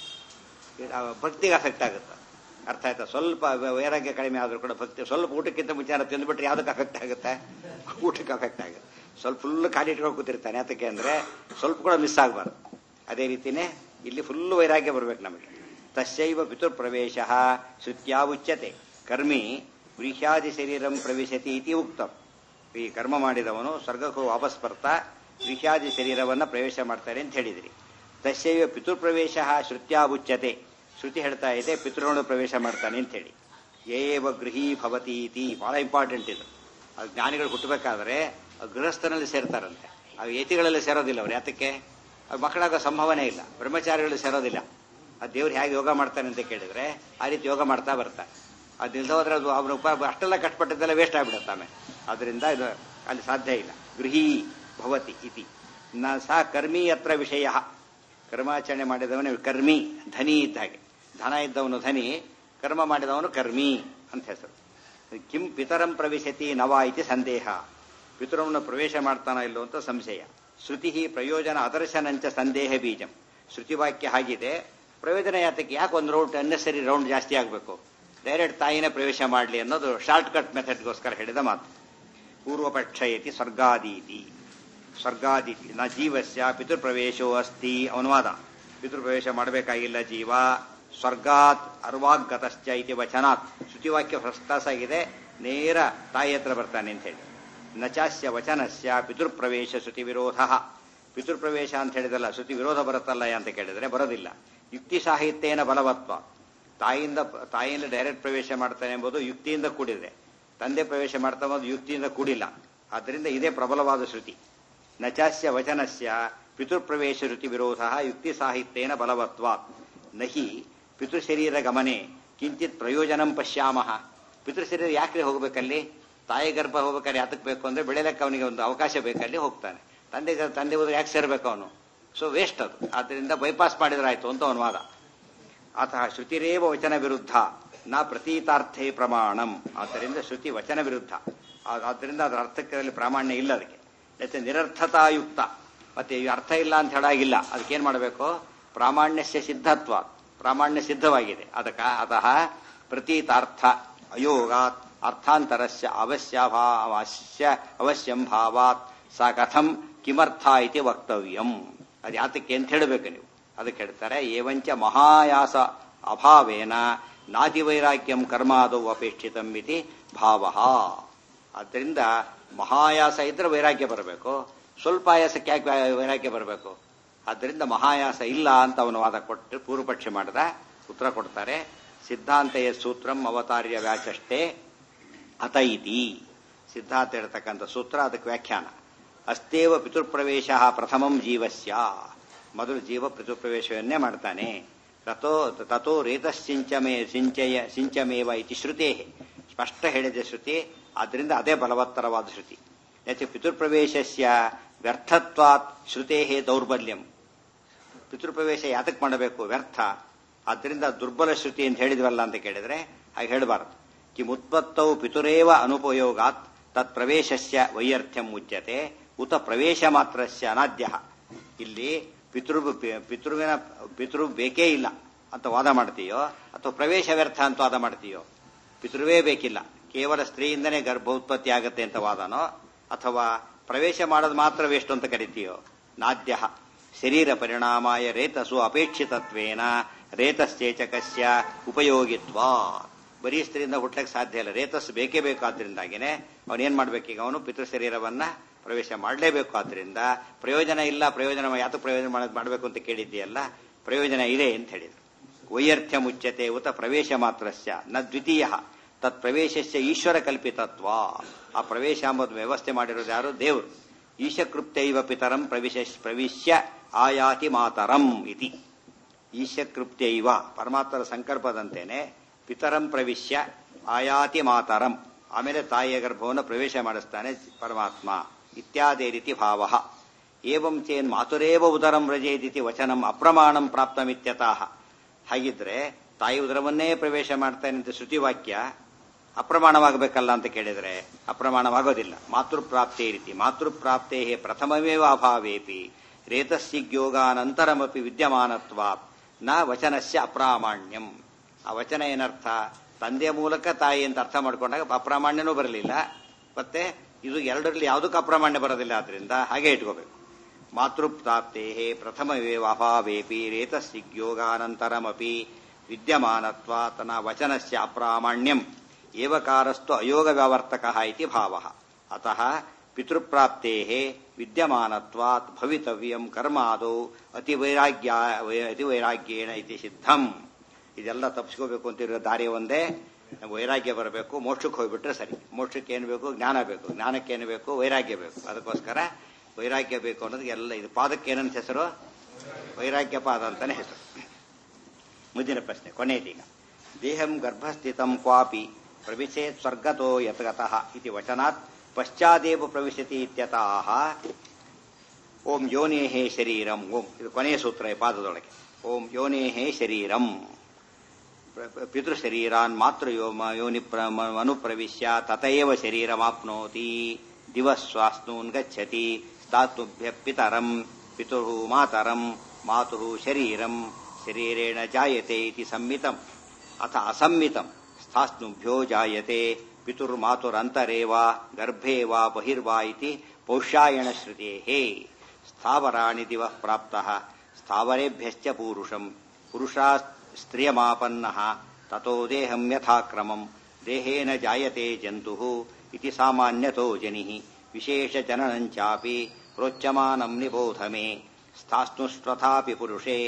ಭಕ್ತಿಗೆ ಅಫೆಕ್ಟ್ ಆಗುತ್ತೆ. ಅರ್ಥ ಆಯ್ತಾ? ಸ್ವಲ್ಪ ವೈರಾಗ್ಯ ಕಡಿಮೆ ಆದ್ರೂ ಕೂಡ ಭಕ್ತಿ, ಸ್ವಲ್ಪ ಊಟಕ್ಕಿಂತ ಮುಂಚೆ ತಿಂದ್ಬಿಟ್ರೆ ಯಾವ್ದಕ್ಕೆ ಅಫೆಕ್ಟ್ ಆಗುತ್ತೆ, ಊಟಕ್ಕೆ ಅಫೆಕ್ಟ್ ಆಗುತ್ತೆ. ಸ್ವಲ್ಪ ಫುಲ್ ಖಾಲಿ ಇಟ್ಕೊಂಡು ಕೂತಿರ್ತಾನೆ, ಅದಕ್ಕೆ ಅಂದ್ರೆ ಸ್ವಲ್ಪ ಕೂಡ ಮಿಸ್ ಆಗಬಾರ್ದು. ಅದೇ ರೀತಿನೇ ಇಲ್ಲಿ ಫುಲ್ ವೈರಾಗ್ಯ ಬರ್ಬೇಕು ನಮಗೆ. ತಸ್ಯೈವ ಪಿತೃಪ್ರವೇಶ ಶ್ರುತ್ಯಾವುಚ್ಯತೆ ಕರ್ಮಿ ಗೃಹ್ಯಾದಿ ಶರೀರಂ ಪ್ರವೇಶತಿ ಇತಿ ಉಕ್ತಂ. ಈ ಕರ್ಮ ಮಾಡಿದವನು ಸ್ವರ್ಗಕ್ಕೂ ವಾಪಸ್ ಬರ್ತಾ ಗೃಹ್ಯಾದಿ ಶರೀರವನ್ನ ಪ್ರವೇಶ ಮಾಡ್ತಾರೆ ಅಂತ ಹೇಳಿದ್ರಿ. ತಸ್ಯೈವ ಪಿತೃಪ್ರವೇಶ ಶ್ರುತ್ಯಾವುಚ್ಯತೆ ಶ್ರುತಿ ಹೇಳ್ತಾ ಇದೆ ಪಿತೃಋಣ ಪ್ರವೇಶ ಮಾಡ್ತಾನೆ ಅಂತ ಹೇಳಿ. ಏವ ಗೃಹೀ ಭವತಿ ಇತಿ ಬಹಳ ಇಂಪಾರ್ಟೆಂಟ್ ಇದು. ಅದು ಜ್ಞಾನಿಗಳು ಹುಟ್ಟಬೇಕಾದ್ರೆ ಗೃಹಸ್ಥನಲ್ಲಿ ಸೇರ್ತಾರಂತೆ, ಅವು ಯತಿಗಳಲ್ಲಿ ಸೇರೋದಿಲ್ಲ. ಅವ್ರು ಯಾತಕ್ಕೆ? ಅವ್ರ ಮಕ್ಕಳಾಗೋ ಸಂಭವನೆ ಇಲ್ಲ. ಬ್ರಹ್ಮಚಾರಿಗಳು ಸೇರೋದಿಲ್ಲ. ಅದು ದೇವ್ರು ಹೇಗೆ ಯೋಗ ಮಾಡ್ತಾನೆ ಅಂತ ಕೇಳಿದ್ರೆ ಆ ರೀತಿ ಯೋಗ ಮಾಡ್ತಾ ಬರ್ತಾರೆ. ಅದು ನಿಲ್ದ ಹೋದ್ರೆ ಅದು ಅವನ ಅಷ್ಟೆಲ್ಲ ಕಷ್ಟಪಟ್ಟಿದ್ದೆಲ್ಲ ವೇಸ್ಟ್ ಆಗಿಬಿಡುತ್ತೆ ಆಮೇಲೆ. ಅದರಿಂದ ಇದು ಅಲ್ಲಿ ಸಾಧ್ಯ ಇಲ್ಲ. ಗೃಹೀ ಭವತಿ ಇತಿ ನ ಸಾ ಕರ್ಮಿ ಅತ್ರ ವಿಷಯ. ಕರ್ಮಾಚರಣೆ ಮಾಡಿದವನು ಕರ್ಮಿ, ಧನಿ ಇದ್ದ ಹಾಗೆ. ಧನ ಇದ್ದವನು ಧನಿ, ಕರ್ಮ ಮಾಡಿದವನು ಕರ್ಮಿ ಅಂತ ಹೆಸರು. ಕಿಂ ಪಿತರಂ ಪ್ರವಿಶತಿ ನವ ಇತಿ ಸಂದೇಹ. ಪಿತೃವನ್ನು ಪ್ರವೇಶ ಮಾಡ್ತಾನ ಇಲ್ಲೋ ಅಂತ ಸಂಶಯ. ಶ್ರುತಿ ಪ್ರಯೋಜನ ಅದರ್ಶನಂಚ ಸಂದೇಹ ಬೀಜಂ. ಶ್ರುತಿವಾಕ್ಯ ಹಾಗಿದೆ, ಪ್ರಯೋಜನ ಯಾತಕ್ಕೆ? ಯಾಕೆ ಒಂದು ರೌಂಡ್ ಅನ್ನೆಸರಿ ರೌಂಡ್ ಜಾಸ್ತಿ ಆಗಬೇಕು? ಡೈರೆಕ್ಟ್ ತಾಯಿನೇ ಪ್ರವೇಶ ಮಾಡಲಿ ಅನ್ನೋದು ಶಾರ್ಟ್ ಕಟ್ ಮೆಥಡ್ಗೋಸ್ಕರ ಹೇಳಿದ ಮಾತು. ಪೂರ್ವಪಕ್ಷ ಇತಿ ಸ್ವರ್ಗಾದೀತಿ. ಸ್ವರ್ಗಾದೀತಿ ನ ಜೀವಸ್ಯ ಪಿತೃಪ್ರವೇಶೋ ಅಸ್ತಿ. ಅನುವಾದ: ಪಿತೃಪ್ರವೇಶ ಮಾಡಬೇಕಾಗಿಲ್ಲ ಜೀವ. ಸ್ವರ್ಗಾತ್ ಅರ್ವಾಗತಶ್ಚ ಇತಿ ವಚನಾತ್. ಶ್ರುತಿವಾಕ್ಯ ಪ್ರಸ್ತಾಸಾಗಿದೆ, ನೇರ ತಾಯಿ ಹತ್ರ ಬರ್ತಾನೆ ಅಂತ ಹೇಳಿ. ನಚಾಸ್ಯ ವಚನಸ್ಯ ಪಿತೃಪ್ರವೇಶ ಶ್ರುತಿ ವಿರೋಧ. ಪಿತೃಪ್ರವೇಶ ಅಂತ ಹೇಳಿದಲ್ಲ, ಶ್ರುತಿ ವಿರೋಧ ಬರುತ್ತಲ್ಲ ಅಂತ ಕೇಳಿದ್ರೆ ಬರೋದಿಲ್ಲ. ಯುಕ್ತಿ ಸಾಹಿತ್ಯೇನ ಬಲವತ್ವ. ತಾಯಿಯಿಂದ ಡೈರೆಕ್ಟ್ ಪ್ರವೇಶ ಮಾಡ್ತಾನೆ ಎಂಬುದು ಯುಕ್ತಿಯಿಂದ ಕೂಡಿದೆ. ತಂದೆ ಪ್ರವೇಶ ಮಾಡ್ತಾ ಎಂಬುದು ಯುಕ್ತಿಯಿಂದ ಕೂಡಿಲ್ಲ. ಆದ್ದರಿಂದ ಇದೇ ಪ್ರಬಲವಾದ ಶ್ರುತಿ. ನಚಾಸ್ಯ ವಚನಸ್ಯ ಪಿತೃಪ್ರವೇಶ ಶ್ರುತಿ ವಿರೋಧ ಯುಕ್ತಿ ಸಾಹಿತ್ಯೇನ ಬಲವತ್ವ. ನಹಿ ಪಿತೃಶರೀರ ಗಮನೆ ಕಿಂಚಿತ್ ಪ್ರಯೋಜನಂ ಪಶ್ಯಾಮಃ. ಪಿತೃಶರೀರ ಯಾಕೆ ಹೋಗ್ಬೇಕಲ್ಲಿ? ತಾಯಿ ಗರ್ಭ ಹೋಗ್ಬೇಕಾದ್ರೆ ಯಾತಕ್ಕೆ ಬೇಕು ಅಂದ್ರೆ ಬೆಳೆಯಲಿಕ್ಕೆ ಅವನಿಗೆ ಒಂದು ಅವಕಾಶ ಬೇಕಲ್ಲಿ ಹೋಗ್ತಾನೆ. ತಂದೆ ಹೋದ್ರೆ ಯಾಕೆ ಸೇರ್ಬೇಕು ಅವನು? ಸೊ ವೇಸ್ಟ್ ಅದು. ಆದ್ದರಿಂದ ಬೈಪಾಸ್ ಮಾಡಿದ್ರಾಯ್ತು ಅಂತ ಅವನ ವಾದ. ಅತಃ ಶ್ರುತಿರೇವ ವಚನ ವಿರುದ್ಧ ನ ಪ್ರತೀತಾರ್ಥೇ ಪ್ರಮಾಣಂ. ಆದ್ದರಿಂದ ಶ್ರುತಿ ವಚನ ವಿರುದ್ಧ. ಆದ್ದರಿಂದ ಅದರ ಅರ್ಥಕ್ಕೆ ಪ್ರಾಮಾಣ್ಯ ಇಲ್ಲ. ಅದಕ್ಕೆ ಮತ್ತೆ ನಿರರ್ಥತಾಯುಕ್ತ. ಮತ್ತೆ ಅರ್ಥ ಇಲ್ಲ ಅಂತ ಹೇಳಾಗಿಲ್ಲ. ಅದಕ್ಕೇನ್ ಮಾಡಬೇಕು? ಪ್ರಾಮಾಣ್ಯಸ್ಯ ಸಿದ್ಧತ್ವ. ಪ್ರಾಮಾಣ್ಯ ಸಿದ್ಧವಾಗಿದೆ. ಅತಃ ಪ್ರತೀತಾರ್ಥ ಅಯೋಗಾತ್ ಅರ್ಥಾಂತರಸ್ಯ ಅವಶ್ಯಂ ಭಾವಾತ್ ಸ ಕಥಂ ಕಿಮರ್ಥ ಇತಿ ವಕ್ತವ್ಯಂ. ಅದು ಯಾತಕ್ಕೆ ಅಂತ ಹೇಳಬೇಕು ನೀವು. ಅದಕ್ಕೆ ಹೇಳ್ತಾರೆ ಏವಂಚ ಮಹಾಯಾಸ ಅಭಾವೇನ ನಾತಿವೈರಾಗ್ಯಂ ಕರ್ಮಾದೌ ಅಪೇಕ್ಷಿತಂ ಇತಿ ಭಾವ. ಆದ್ದರಿಂದ ಮಹಾಯಾಸ ಇದ್ರೆ ವೈರಾಗ್ಯ ಬರಬೇಕು, ಸ್ವಲ್ಪ ಆಯಾಸಕ್ಕೆ ಯಾಕೆ ವೈರಾಗ್ಯ ಬರಬೇಕು? ಆದ್ದರಿಂದ ಮಹಾಯಾಸ ಇಲ್ಲ ಅಂತ ಅವನು ವಾದ ಕೊಟ್ಟು ಪೂರ್ವಪಕ್ಷ ಮಾಡಿದ. ಉತ್ತರ ಕೊಡ್ತಾರೆ, ಸಿದ್ಧಾಂತೆಯ ಸೂತ್ರಂ ಅವತಾರ್ಯ ವ್ಯಾಚಷ್ಟೇ ಅತ ಇತಿ. ಸಿದ್ಧಾಂತ ಇರತಕ್ಕಂಥ ಸೂತ್ರ, ಅದಕ್ಕೆ ವ್ಯಾಖ್ಯಾನ. ಅಸ್ತೇವ ಪಿತೃಪ್ರವೇಶ ಪ್ರಥಮಂ ಜೀವಸ್ಯ. ಮೊದಲು ಜೀವ ಪಿತೃಪ್ರವೇಶವನ್ನೇ ಮಾಡ್ತಾನೆ. ತಥೋ ಸಿಂಚಮೇವ ಇತಿ ಶ್ರುತೇ. ಸ್ಪಷ್ಟ ಹೇಳಿದೆ ಶ್ರುತಿ. ಆದ್ದರಿಂದ ಅದೇ ಬಲವತ್ತರವಾದ ಶ್ರುತಿ. ಯಾಕೆ ಪಿತೃಪ್ರವೇಶಸ್ಯ ವ್ಯರ್ಥತ್ವಾತ್ ಶ್ರುತೇ ದೌರ್ಬಲ್ಯಂ. ಪಿತೃಪ್ರವೇಶ ಯಾತಕ್ಕೆ ಮಾಡಬೇಕು? ವ್ಯರ್ಥ. ಆದ್ದರಿಂದ ದುರ್ಬಲ ಶ್ರುತಿ ಅಂತ ಹೇಳಿದ್ವಲ್ಲ ಅಂತ ಕೇಳಿದ್ರೆ ಹಾಗೆ ಹೇಳಬಾರದು. ಕಿಮುತ್ಪತ್ತೌ ಪಿತುರೇವ ಅನುಪಯೋಗಾತ್ ತತ್ ಪ್ರವೇಶಸ್ಯ ವೈಯರ್ಥ್ಯಂ ಮುಚ್ಯತೆ ಉತ ಪ್ರವೇಶ ಮಾತ್ರಸ್ಯ ಅನಾದ್ಯ. ಇಲ್ಲಿ ಪಿತೃ ಬೇಕೇ ಇಲ್ಲ ಅಂತ ವಾದ ಮಾಡ್ತೀಯೋ ಅಥವಾ ಪ್ರವೇಶ ವ್ಯರ್ಥ ಅಂತ ವಾದ ಮಾಡ್ತೀಯೋ? ಪಿತೃವೇ ಬೇಕಿಲ್ಲ, ಕೇವಲ ಸ್ತ್ರೀಯಿಂದನೇ ಗರ್ಭೋತ್ಪತ್ತಿ ಆಗತ್ತೆ ಅಂತ ವಾದನೋ ಅಥವಾ ಪ್ರವೇಶ ಮಾಡೋದು ಮಾತ್ರ ವೇಸ್ಟ್ ಅಂತ ಕರಿತೀಯೋ? ನಾದ್ಯ ಶರೀರ ಪರಿಣಾಮಾಯ ರೇತಸು ಅಪೇಕ್ಷಿತತ್ವೇನ ರೇತಶ್ಚೇಚಕಸ್ಯ ಉಪಯೋಗಿತ್ವ. ಬರೀ ಸ್ತ್ರೀಯಿಂದ ಹುಟ್ಟಕ್ಕೆ ಸಾಧ್ಯ ಇಲ್ಲ, ರೇತಸ್ ಬೇಕೇ ಬೇಕು. ಆದ್ರಿಂದಾಗಿನೇ ಅವನೇನ್ ಮಾಡ್ಬೇಕೀಗ? ಅವನು ಪಿತೃ ಶರೀರವನ್ನ ಪ್ರವೇಶ ಮಾಡಲೇಬೇಕು. ಆದ್ರಿಂದ ಪ್ರಯೋಜನ ಇಲ್ಲ. ಪ್ರಯೋಜನ ಯಾತಕ್ಕೆ ಪ್ರಯೋಜನ ಮಾಡಬೇಕು ಅಂತ ಕೇಳಿದ್ದೀಯಲ್ಲ, ಪ್ರಯೋಜನ ಇದೆ ಅಂತ ಹೇಳಿದ್ರು. ವೈಯರ್ಥ್ಯ ಮುಚ್ಯತೆ ಉತ ಪ್ರವೇಶ ಮಾತ್ರಸ್ಯ ನ ದ್ವಿತೀಯ ತತ್ ಪ್ರವೇಶಸ್ಯ ಈಶ್ವರ ಕಲ್ಪಿತತ್ವ. ಆ ಪ್ರವೇಶ ಎಂಬುದು ವ್ಯವಸ್ಥೆ ಮಾಡಿರೋದು ಯಾರು? ದೇವರು. ಈಶಕೃಪ್ತೈವ ಪಿತರಂ ಪ್ರವಿಶ್ಯ ಆಯಾತಿ ಮಾತರಂ ಇತಿ. ಈಶಕೃಪ್ತೈವ ಪರಮಾತ್ಮರ ಸಂಕಲ್ಪದಂತೇನೆ ಪಿತರಂ ಪ್ರವಿಶ್ಯ ಆಯಾತಿ ಮಾತರಂ. ಆಮೇಲೆ ತಾಯಿಯ ಗರ್ಭವನ್ನು ಪ್ರವೇಶ ಮಾಡಿಸ್ತಾನೆ ಪರಮಾತ್ಮ. ಇತ್ಯಾದಿ ರೀತಿ ಭಾವ. ಏವಂ ಚೇನ್ ಮಾತುರೇವ ಉದರಂ ವ್ರಜೇದಿತಿ ವಚನಂ ಅಪ್ರಮಾಣಂ ಪ್ರಾಪ್ತಮಿತ್ಯತಃ. ಹಾಗಿದ್ರೆ ತಾಯಿ ಉದರವನ್ನೇ ಪ್ರವೇಶ ಮಾಡ್ತಾನೆ ಅಂತ ಶ್ರುತಿವಾಕ್ಯ ಅಪ್ರಮಾಣವಾಗಬೇಕಲ್ಲ ಅಂತ ಕೇಳಿದ್ರೆ ಅಪ್ರಮಾಣವಾಗೋದಿಲ್ಲ. ಮಾತೃಪ್ರಾಪ್ತೇ ರೀತಿ ಮಾತೃಪ್ರಾಪ್ತೇ ಪ್ರಥಮವೇವ ಅಭಾವೇಪಿ ರೇತಸ್ಸಿಗ್ಯೋಗಾನಂತರಮಪಿ ವಿದ್ಯಮಾನತ್ವಾತ್ ನ ವಚನಸ್ಯ ಅಪ್ರಾಮಾಣ್ಯಂ. ಆ ವಚನ ಏನರ್ಥ? ತಂದೆಯ ಮೂಲಕ ತಾಯಿ ಅಂತ ಅರ್ಥ ಮಾಡ್ಕೊಂಡಾಗ ಅಪ್ರಾಮಾಣ್ಯನೂ ಬರಲಿಲ್ಲ, ಮತ್ತೆ ಇದು ಎರಡರಲ್ಲಿ ಯಾವುದಕ್ಕೂ ಅಪ್ರಾಮಾಣ್ಯ ಬರೋದಿಲ್ಲ. ಆದ್ರಿಂದ ಹಾಗೆ ಇಟ್ಕೋಬೇಕು. ಮಾತೃಪ್ರಾಪ್ತೇ ಪ್ರಥಮವೇವ ಅಭಾವೇಪಿ ರೇತಸ್ಸಿಗ್ಯೋಗಾನಂತರಮಪಿ ವಿದ್ಯಮಾನತ್ವಾತ್ ನ ವಚನಸ್ಯ ಅಪ್ರಾಮಾಣ್ಯಂ ಏವಕಾರಸ್ತು ಅಯೋಗ ವ್ಯಾವರ್ತಕಃ ಇತಿ ಭಾವಃ. ಅತಃ ಪಿತೃಪ್ರಾಪ್ತೇ ವಿದ್ಯಮಾನತ್ವಾತ್ ಭವಿತವ್ಯಂ ಕರ್ಮಾದೌ ಅತಿವೈರಾಗ್ಯೇಣ ಇತಿ ಸಿದ್ಧಂ. ಇದೆಲ್ಲ ತಪ್ಪಿಸ್ಕೋಬೇಕು ಅಂತಿರೋ ದಾರಿ ಒಂದೇ, ವೈರಾಗ್ಯ ಬರಬೇಕು. ಮೋಕ್ಷಕ್ಕೆ ಹೋಗ್ಬಿಟ್ರೆ ಸರಿ. ಮೋಕ್ಷಕ್ಕೆ ಏನು ಬೇಕು? ಜ್ಞಾನ ಬೇಕು. ಜ್ಞಾನಕ್ಕೆ ಏನು ಬೇಕು? ವೈರಾಗ್ಯ ಬೇಕು. ಅದಕ್ಕೋಸ್ಕರ ವೈರಾಗ್ಯ ಬೇಕು ಅನ್ನೋದಕ್ಕೆ ಎಲ್ಲ ಇದು ಪಾದಕ್ಕೆ ಏನಂತ ಹೆಸರು? ವೈರಾಗ್ಯ ಪಾದ ಅಂತಾನೆ ಹೆಸರು. ಮುಂದಿನ ಪ್ರಶ್ನೆ ಕೊನೆಯದೀಗ. ದೇಹಂ ಗರ್ಭಸ್ಥಿತಂ ಕ್ವಾಪಿ ಪ್ರವಿಶೇತ್ ಸ್ವರ್ಗತೋ ಯತಗತಃ ಇತಿ ವಚನಾತ್ ಪಶ್ಚಾದೇವ ಪ್ರವಿಶತಿ ಇತ್ಯತಃ. ಓಂ ಯೋನೇಹೇ ಶರೀರಂ. ಓಂ ಇದು ಕೊನೆಯ ಸೂತ್ರ ಈ ಪಾದದೊಳಗೆ. ಓಂ ಯೋನೇಹೇ ಶರೀರಂ ಪಿತೃಶರೀರಾನ್ ಮಾತೃಯೋನಿ ಅನುಪ್ರವಿಶ್ಯ ತತಯೇವ ಶರೀರಮಾಪ್ನೋತಿ ದಿವಸ್ವಾಸ್ನೂನ್ ಗಚ್ಚತಿ ಧಾತುಭ್ಯ ಪಿತರಂ ಪಿತುಃ ಮಾತರಂ ಮಾತುಃ ಶರೀರಂ ಶರೀರೇಣ ಜಾಯತೆ ಇತಿ ಸಂಮಿತಂ ಅಥ ಅಸಂಮಿತಂ ಸ್ಥಾಸ್ನುಭ್ಯೋ ಜಾಯತೆ ಪಿತುರ್ಮಾತುರಂತರೇ ವಾ ಗರ್ಭೇ ವಾ ಬಹಿರ್ವಾ ಇತಿ ಪೌಷ್ಯಾಯಣ ಶ್ರುತೇಃ. ಸ್ಥಾವರಾಣಿ ದಿವಃ ಪ್ರಾಪ್ತಃ ಸ್ಥಾವರೇಭ್ಯಶ್ಚ ಪೂರುಷಂ ಪುರುಷಾ ಸ್ತ್ರಿಯಮಾಪನ್ನಃ ತತೋ ದೇಹಂ ಯಥಾಕ್ರಮಂ ದೇಹೇನ ಜಾಯತೆ ಜಂತುಃ ಇತಿ ಸಾಮಾನ್ಯತೋ ಜನಿಃ ವಿಶೇಷ ಜನನಂಚಾಪಿ ಪ್ರೋಚ್ಯಮಾನಂ ನಿಬೋಧ ಮೇ. ಸ್ಥಾಸ್ನುಷ್ವಥಾಪಿ ಪುರುಷೇ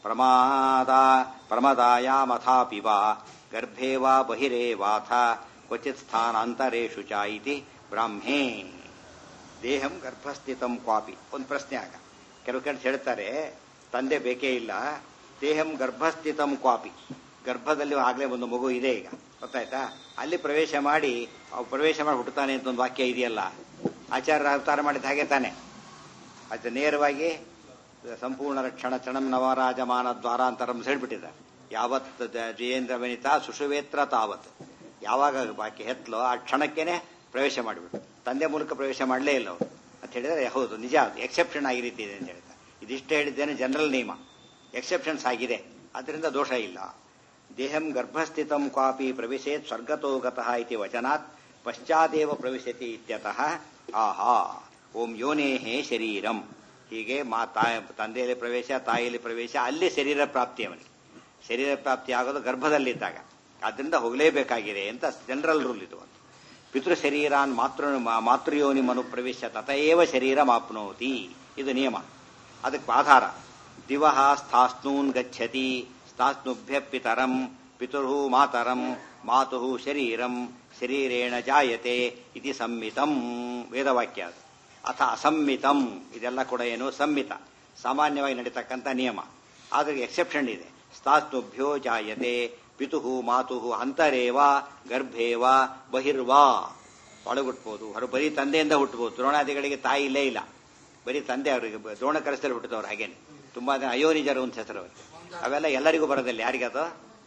ಪ್ರಮದಾಯಾಮಥಾಪಿ ವಾ ಗರ್ಭೇ ವಾ ಬಹಿರೇವಾಥ ಕ್ವಚಿತ್ ಸ್ಥಾನಾಂತರೇಷು ಚ ಇತಿ ಬ್ರಾಹ್ಮೇ. ದೇಹಂ ಗರ್ಭಸ್ಥಿತಂ ಕ್ವಾಪಿ. ಒಂದು ಪ್ರಶ್ನೆ ಆಗ ಕೆಲವು ಕಡೆ ಹೇಳ್ತಾರೆ ತಂದೆ ಬೇಕೇ ಇಲ್ಲ, ದೇಹಂ ಗರ್ಭಸ್ಥಿತಂ ಕ್ವಾಪಿ, ಗರ್ಭದಲ್ಲಿ ಆಗಲೇ ಒಂದು ಮಗು ಇದೆ ಈಗ, ಗೊತ್ತಾಯ್ತಾ? ಅಲ್ಲಿ ಪ್ರವೇಶ ಮಾಡಿ ಹುಟ್ಟುತ್ತಾನೆ ಅಂತ ಒಂದು ವಾಕ್ಯ ಇದೆಯಲ್ಲ, ಆಚಾರ್ಯರ ಅವತಾರ ಮಾಡಿದ ಹಾಗೆ ತಾನೆ. ಅದು ನೇರವಾಗಿ ಸಂಪೂರ್ಣ ರಕ್ಷಣ ಚಣಂ ನವರಾಜಮಾನ ದ್ವಾರ ಅಂತ ಹೇಳ್ಬಿಟ್ಟಿದ್ದಾರೆ. ಯಾವತ್ ಜಯೇಂದ್ರ ವನಿತಾ ಸುಷುವೇತ್ರ ತಾವತ್, ಯಾವಾಗ ಬಾಕಿ ಹೆತ್ಲೋ ಆ ಕ್ಷಣಕ್ಕೇನೆ ಪ್ರವೇಶ ಮಾಡಿಬಿಟ್ಟು ತಂದೆ ಮೂಲಕ ಪ್ರವೇಶ ಮಾಡಲೇ ಇಲ್ಲ ಅವರು ಅಂತ ಹೇಳಿದರೆ ಹೌದು, ನಿಜ, ಅದು ಎಕ್ಸೆಪ್ಷನ್ ಆಗಿ ರೀತಿ ಇದೆ ಅಂತ ಹೇಳ್ತಾರೆ. ಇದಿಷ್ಟು ಹೇಳಿದ್ದೇನೆ ಜನರಲ್ ನಿಯಮ, ಎಕ್ಸೆಪ್ಷನ್ಸ್ ಆಗಿದೆ, ಅದರಿಂದ ದೋಷ ಇಲ್ಲ. ದೇಹಂ ಗರ್ಭಸ್ಥಿತಂ ಕ್ವಾಪಿ ಪ್ರವಿಶೇತ್ ಸ್ವರ್ಗತೋ ಗತಃ ಇತಿ ವಚನಾತ್ ಪಶ್ಚಾದೇವ ಪ್ರವಿಶತಿ ಇತ್ಯತಃ ಆಹಾ. ಓಂ ಯೋನೇಹೇ ಶರೀರಂ. ಹೀಗೆ ತಂದೆಯಲ್ಲಿ ಪ್ರವೇಶ, ತಾಯಿಯಲ್ಲಿ ಪ್ರವೇಶ, ಅಲ್ಲಿ ಶರೀರ ಪ್ರಾಪ್ತಿ. ಅವನಿಗೆ ಶರೀರ ಪ್ರಾಪ್ತಿ ಆಗೋದು ಗರ್ಭದಲ್ಲಿದ್ದಾಗ, ಅದರಿಂದ ಹೋಗಲೇಬೇಕಾಗಿದೆ ಅಂತ ಜನರಲ್ ರೂಲ್ ಇದು. ಪಿತೃ ಶರೀರಾನ್ ಮಾತೃಯೋನಿ ಮನು ಪ್ರವೇಶ ತತಯೇವ ಶರೀರ ಮಾಪ್ನೋತಿ, ಇದು ನಿಯಮ. ಅದಕ್ಕೆ ಆಧಾರ ದಿವಹ ಸ್ಥಾಸ್ನೂನ್ ಗಚ್ಚತಿ ಸ್ಥಾಸ್ನುಭ್ಯ ಪಿತರಂ ಪಿತುಃ ಮಾತರಂ ಮಾತುಃ ಶರೀರಂ ಶರೀರೇಣ ಜಾಯತೆ ಇತಿ ಸಂಮಿತಂ ವೇದವಾಕ್ಯ. ಅದು ಅಥ ಅಸಂಮಿತಂ, ಇದೆಲ್ಲ ಕೂಡ ಏನು ಸಂಮಿತ, ಸಾಮಾನ್ಯವಾಗಿ ನಡೀತಕ್ಕಂಥ ನಿಯಮ. ಆದ್ರೆ ಎಕ್ಸೆಪ್ಷನ್ ಇದೆ. ಸ್ಥಾಸ್ನುಭ್ಯೋ ಜಾಯತೆ ಪಿತುಃ ಮಾತುಃ ಅಂತರೇವಾ ಗರ್ಭೇವಾ ಬಹಿರ್ವಾ. ಒಳಗುಟ್ಬೋದು, ಹೊರ ಬರೀ ತಂದೆಯಿಂದ ಹುಟ್ಟಬಹುದು. ದ್ರೋಣಾದಿಗಳಿಗೆ ತಾಯಿ ಇಲ್ಲೇ ಇಲ್ಲ, ಬರೀ ತಂದೆ ಅವರಿಗೆ ದ್ರೋಣ ಕರೆಸ್ತಲ್ಲಿ ಹುಟ್ಟಿದವ್ರು. ಹಾಗೇನೆ ತುಂಬಾ ಜನ ಅಯೋನಿಜರು ಅಂತ ಹೆಸರು ಅವರಿಗೆ. ಅವೆಲ್ಲ ಎಲ್ಲರಿಗೂ ಬರೋದಿಲ್ಲ. ಯಾರಿಗದು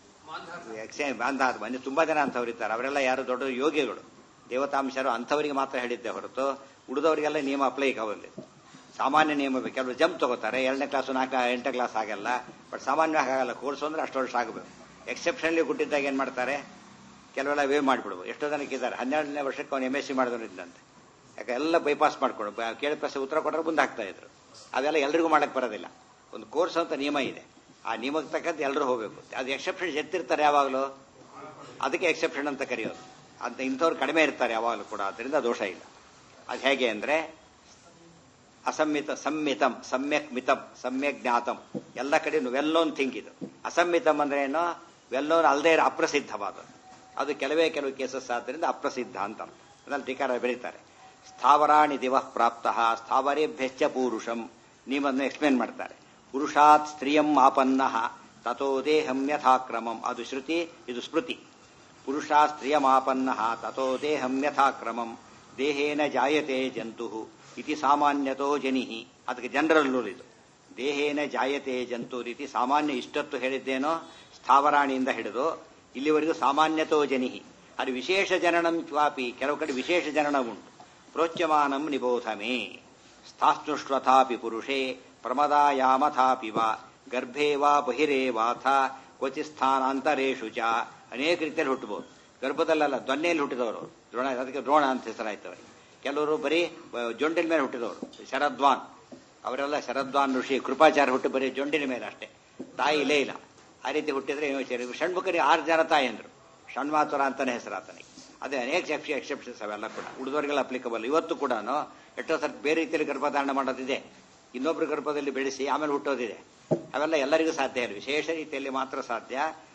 ಬಾಂಧ ತುಂಬಾ ಜನ ಅಂಥವ್ರು ಇದ್ದಾರೆ. ಅವರೆಲ್ಲ ಯಾರು ದೊಡ್ಡ ಯೋಗಿಗಳು, ದೇವತಾಂಶರು, ಅಂಥವರಿಗೆ ಮಾತ್ರ ಹೇಳಿದ್ದೆ ಹೊರತು ಉಳಿದವರಿಗೆಲ್ಲ ನಿಯಮ ಅಪ್ಲೈ ಆಗೋದಿಲ್ಲ. ಸಾಮಾನ್ಯ ನಿಯಮ ಬೇಕು. ಕೆಲವರು ಜಂಪ್ ತಗೋತಾರೆ, 2ನೇ ಕ್ಲಾಸು 8ನೇ ಕ್ಲಾಸ್ ಆಗಲ್ಲ. ಬಟ್ ಸಾಮಾನ್ಯವಾಗಿ ಆಗಲ್ಲ. ಕೋರ್ಸು ಅಂದ್ರೆ ಅಷ್ಟು ವರ್ಷ ಆಗಬೇಕು. ಎಕ್ಸೆಪ್ಷನ್ಲಿ ಹುಟ್ಟಿದ್ದಾಗ ಏನ್ ಮಾಡ್ತಾರೆ, ಕೆಲವೆಲ್ಲ ವೇವ್ ಮಾಡಿಬಿಡುವು. ಎಷ್ಟೋ ಜನಕ್ಕಿದ್ದಾರೆ 12ನೇ ವರ್ಷಕ್ಕೆ ಅವನು MSc ಮಾಡಿದವನಿದ್ದಂತೆ. ಯಾಕೆ ಎಲ್ಲ ಬೈಪಾಸ್ ಮಾಡ್ಕೊಂಡು ಕೇಳಿದ ಪ್ರಶ್ನೆ ಉತ್ತರ ಕೊಟ್ಟರೆ ಮುಂದೆ ಹಾಕ್ತಾ ಇದ್ರು. ಅವೆಲ್ಲ ಎಲ್ರಿಗೂ ಮಾಡಕ್ ಬರೋದಿಲ್ಲ. ಒಂದು ಕೋರ್ಸ್ ಅಂತ ನಿಯಮ ಇದೆ, ಆ ನಿಯಮಕ್ಕೆ ತಕ್ಕಂತೆ ಎಲ್ಲರೂ ಹೋಗ್ಬೇಕು. ಅದು ಎಕ್ಸೆಪ್ಷನ್ ಎತ್ತಿರ್ತಾರೆ ಯಾವಾಗಲೂ, ಅದಕ್ಕೆ ಎಕ್ಸೆಪ್ಷನ್ ಅಂತ ಕರೆಯೋದು. ಅಂತ ಇಂಥವ್ರು ಕಡಿಮೆ ಇರ್ತಾರೆ ಯಾವಾಗಲೂ ಕೂಡ, ಅದರಿಂದ ದೋಷ ಇಲ್ಲ. ಅದು ಹೇಗೆ ಅಂದ್ರೆ ಅಸಮ್ಮಿತ ಸಂಮಿತಂ ಸಮ್ಯಕ್ ಮಿತಂ ಸಮ್ಯಕ್ ಜ್ಞಾತಂ, ಎಲ್ಲ ಕಡೆ ವೆಲ್ ನೋನ್ ಥಿಂಕ್. ಇದು ಅಸಮ್ಮಿತಂ ಅಂದ್ರೆ ಏನೋ ವೆಲ್ ನೋನ್ ಅಲ್ಲದೆ ಅಪ್ರಸಿದ್ಧವಾದ, ಅದು ಕೆಲವು ಕೇಸಸ್ ಆದ್ದರಿಂದ ಅಪ್ರಸಿದ್ಧ ಅಂತ ಅದ್ರಲ್ಲಿ ಟೀಕಾರ ಬೆರೀತಾರೆ. ಸ್ಥಾವರಾಣಿ ದಿವಃ ಪ್ರಾಪ್ತಃ ಸ್ಥಾವರೇಭ್ಯಶ್ಚ ಪೂರುಷಂ, ನೀವನ್ನು ಎಕ್ಸ್ಪ್ಲೇನ್ ಮಾಡ್ತಾರೆ. ಪುರುಷಾತ್ ಸ್ತ್ರೀಯಂ ಆಪನ್ನಃ ತಥೋ ದೇಹಂ ಯಥಾಕ್ರಮಂ, ಅದು ಶ್ರುತಿ, ಇದು ಸ್ಮೃತಿ. ಪುರುಷಾತ್ ಸ್ತ್ರೀಯಮಾಪನ್ನಃ ತಥೋ ದೇಹಂ ಯಥಾಕ್ರಮಂ ದೇಹೇನ ಜಾಯತೆ ಜಂತುಃ ಇತಿ ಸಾಮಾನ್ಯತೋ ಜನಿಃ. ಅದಕ್ಕೆ ಜನರಲ್ ರೂಲ್ ಇದು. ದೇಹೇನ ಜಾಯತೆ ಜಂತು ರೀತಿ ಸಾಮಾನ್ಯ ಇಷ್ಟತ್ತು ಹೇಳಿದ್ದೇನೋ ಸ್ಥಾವರಾಣಿಯಿಂದ ಹಿಡಿದು ಇಲ್ಲಿವರೆಗೂ ಸಾಮಾನ್ಯತೋ ಜನಿಃ. ಅದು ವಿಶೇಷ ಜನನಂ ಚ್ವಾಪಿ, ಕೆಲವು ಕಡೆ ವಿಶೇಷ ಜನನ ಉಂಟು. ಪ್ರೋಚ್ಯಮಾನಂ ನಿಬೋಧಮೇ. ಸ್ಥಾಸ್ನುಷ್ವಥಾಪಿ ಪುರುಷೇ ಪ್ರಮದಾಯಾಮಥಾಪಿ ವಾ ಗರ್ಭೇ ವಾ ಬಹಿರೇವಾಥ ಕ್ವಚಿ ಸ್ಥಾನಾಂತರೇಷು ಚ. ಅನೇಕ ರೀತಿಯಲ್ಲಿ ಹುಟ್ಟಬಹುದು. ಗರ್ಭದಲ್ಲ, ದೊನ್ನೆಯಲ್ಲಿ ಹುಟ್ಟಿದವರು ದ್ರೋಣ, ಅದಕ್ಕೆ ದ್ರೋಣ ಅಂತ ಹೆಸರಾಯ್ತವ್ರಿಗೆ. ಕೆಲವರು ಬರೀ ಜೊಂಡಿನ ಮೇಲೆ ಹುಟ್ಟಿದವರು, ಶರದ್ವಾನ್, ಅವರೆಲ್ಲ ಶರದ್ವಾನ್ ಋಷಿ ಕೃಪಾಚಾರ್ಯ ಹುಟ್ಟು ಬರೀ ಜೊಂಡಿನ ಮೇಲೆ ಅಷ್ಟೇ, ತಾಯಿ ಇಲ್ಲೇ ಇಲ್ಲ. ಆ ರೀತಿ ಹುಟ್ಟಿದ್ರೆ ಷಣ್ಮುಖರಿಗೆ 6 ಜನ ತಾಯಂದ್ರು, ಷಣ್ಮಾತುರ ಅಂತಾನೆ ಹೆಸರು ಆತನಿಗೆ. ಅದೇ ಅನೇಕ ಎಕ್ಸೆಪ್ಷನ್ಸ್ ಅವೆಲ್ಲ ಕೂಡ ಉಳಿದವರಿಗೆಲ್ಲ ಅಪ್ಲಿಕಬಲ್. ಇವತ್ತು ಕೂಡ ಎಷ್ಟೋ ಸರ್ತಿ ಬೇರೆ ರೀತಿಯಲ್ಲಿ ಗರ್ಭಧಾರಣ ಮಾಡೋದಿದೆ, ಇನ್ನೊಬ್ರು ಗರ್ಭದಲ್ಲಿ ಬೆಳೆಸಿ ಆಮೇಲೆ ಹುಟ್ಟೋದಿದೆ. ಅವೆಲ್ಲ ಎಲ್ಲರಿಗೂ ಸಾಧ್ಯ ಇಲ್ಲ, ವಿಶೇಷ ರೀತಿಯಲ್ಲಿ ಮಾತ್ರ ಸಾಧ್ಯ.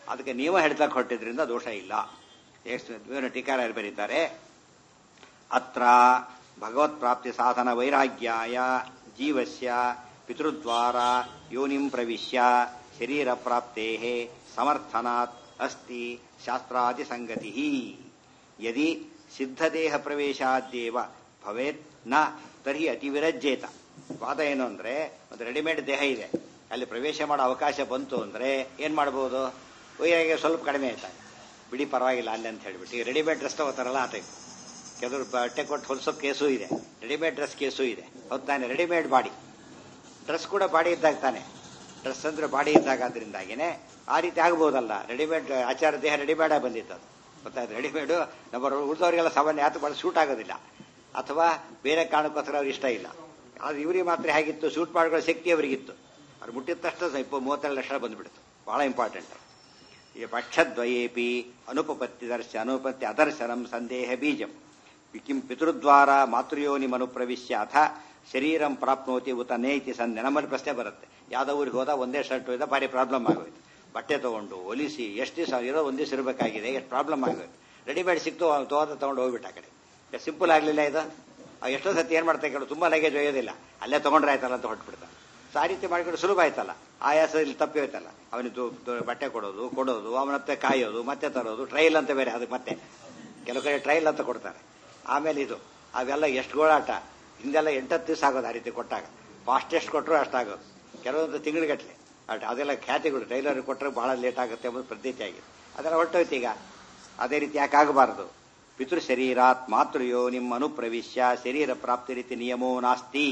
ಅದಕ್ಕೆ ನಿಯಮ ಹೇಳ್ತಕ್ಕೆ ಹೊರಟಿದ್ರಿಂದ ದೋಷ ಇಲ್ಲ. ಎಷ್ಟು ಟೀಕಾರಾಯರು ಬರೀತಾರೆ, ಅತ್ರ ಭಗವತ್ ಪ್ರಾಪ್ತಿ ಸಾಧನ ವೈರಾಗ್ಯಾಯ ಜೀವಸ್ಯ ಪಿತೃದ್ವಾರ ಯೋನಿಂ ಪ್ರವಿಶ್ಯ ಶರೀರ ಪ್ರಾಪ್ತೇ ಸಮರ್ಥನಾತ್ ಅಸ್ತಿ ಶಾಸ್ತ್ರಾದಿ ಸಂಗತಿ. ಯದಿ ಸಿದ್ಧದೇಹ ಪ್ರವೇಶಾದ್ಯೇವ ಭವೇತ್ ನ ತರ್ಹಿ ಅತಿವಿರಜ್ಯೇತ. ವಾದ ಏನು ಅಂದ್ರೆ, ಒಂದು ರೆಡಿಮೇಡ್ ದೇಹ ಇದೆ, ಅಲ್ಲಿ ಪ್ರವೇಶ ಮಾಡೋ ಅವಕಾಶ ಬಂತು ಅಂದ್ರೆ ಏನ್ ಮಾಡಬಹುದು? ವೈರಾಗ್ಯ ಸ್ವಲ್ಪ ಕಡಿಮೆ ಆಯ್ತಾಗ ಬಿಡಿ ಪರವಾಗಿಲ್ಲ ಅಲ್ಲಿ ಅಂತ ಹೇಳ್ಬಿಟ್ಟು. ಈಗ ರೆಡಿಮೇಡ್ ಡ್ರೆಸ್ ತಗೋತಾರಲ್ಲ ಆ ಟೈಪ್. ಕೆಲವರು ಬಟ್ಟೆ ಕೊಟ್ಟು ಹೊಲಿಸೋ ಕೇಸು ಇದೆ, ರೆಡಿಮೇಡ್ ಡ್ರೆಸ್ ಕೇಸು ಇದೆ. ಹೌದು ತಾನೆ? ರೆಡಿಮೇಡ್ ಬಾಡಿ ಡ್ರೆಸ್ ಕೂಡ ಬಾಡಿ ಇದ್ದಾಗ ತಾನೆ. ಡ್ರೆಸ್ ಅಂದ್ರೆ ಬಾಡಿ ಇದ್ದಾಗ, ಅದರಿಂದಾಗಿನೇ ಆ ರೀತಿ ಆಗ್ಬೋದಲ್ಲ. ರೆಡಿಮೇಡ್ ಆಚಾರ ದೇಹ ರೆಡಿಮೇಡ್ ಆಗಿ ಬಂದಿತ್ತು, ಅದು ಗೊತ್ತಾಯ್ತು. ರೆಡಿಮೇಡು ನಮ್ಮ ಉಳಿದವರಿಗೆಲ್ಲ ಸಾಮಾನ್ಯ ಯಾತು ಭಾಳ ಶೂಟ್ ಆಗೋದಿಲ್ಲ, ಅಥವಾ ಬೇರೆ ಕಾರಣಕ್ಕೋಸ್ಕರ ಅವ್ರಿಗೆ ಇಷ್ಟ ಇಲ್ಲ. ಆದ್ರೆ ಇವರಿಗೆ ಮಾತ್ರ ಹೇಗಿತ್ತು, ಶೂಟ್ ಮಾಡಿಕೊಳ್ಳೋ ಶಕ್ತಿ ಅವರಿಗಿತ್ತು. ಅವ್ರು ಮುಟ್ಟಿದ ತಕ್ಷಣ 32 ಲಕ್ಷ ಬಂದ್ಬಿಡ್ತು. ಬಹಳ ಇಂಪಾರ್ಟೆಂಟ್. ಈ ಪಕ್ಷದ್ವಯೇಪಿ ಅನುಪಪತ್ತಿ ಅನುಪತ್ತಿ ಅದರ್ಶನಂ ಸಂದೇಹ ಬೀಜಂ ಕಿಂ ಪಿತೃದ್ವಾರ ಮಾತೃಯೋನಿ ಮನು ಪ್ರವಿಶ್ಯ ಅಥ ಶರೀರಂ ಪ್ರಾಪ್ನೋತಿ ಉತ ನೇತಿ ಸಂದೆ. ನಮ್ಮಲ್ಲಿ ಪ್ರಶ್ನೆ ಬರುತ್ತೆ, ಯಾವ್ದೋ ಊರಿಗೆ ಹೋದ ಒಂದೇ ಶರ್ಟ್ ಹೋದ, ಭಾರಿ ಪ್ರಾಬ್ಲಮ್ ಆಗೋಯ್ತು. ಬಟ್ಟೆ ತಗೊಂಡು ಹೊಲಿಸಿ ಎಷ್ಟು ದಿವಸ ಇರೋ ಒಂದ್ ದಿವಸ ಇರಬೇಕಾಗಿದೆ, ಎಷ್ಟು ಪ್ರಾಬ್ಲಮ್ ಆಗೋಯ್ತು. ರೆಡಿಮೇಡ್ ಸಿಕ್ತು, ತಗೊಂಡು ಹೋಗ್ಬಿಟ್ಟು ಆ ಕಡೆ. ಸಿಂಪಲ್ ಆಗ್ಲಿಲ್ಲ ಇದು. ಎಷ್ಟೋ ಸತಿ ಏನ್ ಮಾಡ್ತಾ ಕೇಳು, ತುಂಬಾ ಲಗೇಜ್ ಒಯ್ಯೋದಿಲ್ಲ, ಅಲ್ಲೇ ತಗೊಂಡ್ರೆ ಆಯ್ತಲ್ಲ ಅಂತ ಹೊಟ್ಬಿಡ್ತಾನೆ. ಸೊ ಆ ರೀತಿ ಮಾಡಿಕೊಂಡು ಸುಲಭ ಆಯ್ತಲ್ಲ, ಆಯಾಸ ಇಲ್ಲಿ ತಪ್ಪಿ ಹೋಯ್ತಲ್ಲ. ಅವನಿಗೆ ಬಟ್ಟೆ ಕೊಡೋದು ಅವನತ್ತೆ ಕಾಯೋದು, ಮತ್ತೆ ತರೋದು, ಟ್ರೈಲ್ ಅಂತ ಬೇರೆ ಅದಕ್ಕೆ ಮತ್ತೆ ಕೆಲವು ಕಡೆ ಟ್ರೈಲ್ ಅಂತ ಕೊಡ್ತಾರೆ. ಆಮೇಲೆ ಇದು ಅವೆಲ್ಲ ಎಷ್ಟು ಗೋಳಾಟ. ಹಿಂದೆಲ್ಲ 8-10 ದಿವಸ ಆಗೋದು ಆ ರೀತಿ ಕೊಟ್ಟಾಗ. ಫಾಸ್ಟೆಸ್ಟ್ ಕೊಟ್ಟರು ಅಷ್ಟಾಗೋದು, ಕೆಲವೊಂದು ತಿಂಗಳಿಗಟ್ಟಲೆ. ಅದೆಲ್ಲ ಖ್ಯಾತಿಗಳು. ಟೈಲರ್ ಕೊಟ್ಟರೆ ಬಹಳ ಲೇಟ್ ಆಗುತ್ತೆ ಎಂಬುದು ಪ್ರತೀತಿ ಆಗಿದೆ. ಅದೆಲ್ಲ ಹೊರಟೋಯ್ತು ಈಗ. ಅದೇ ರೀತಿ ಯಾಕಾಗಬಾರದು? ಪಿತೃ ಶರೀರಾತ್ ಮಾತೃಯೋ ನಿಮ್ಮ ಅನುಪ್ರವಿಶ್ಯ ಶರೀರ ಪ್ರಾಪ್ತಿ ರೀತಿ ನಿಯಮೋ ನಾಸ್ತಿ.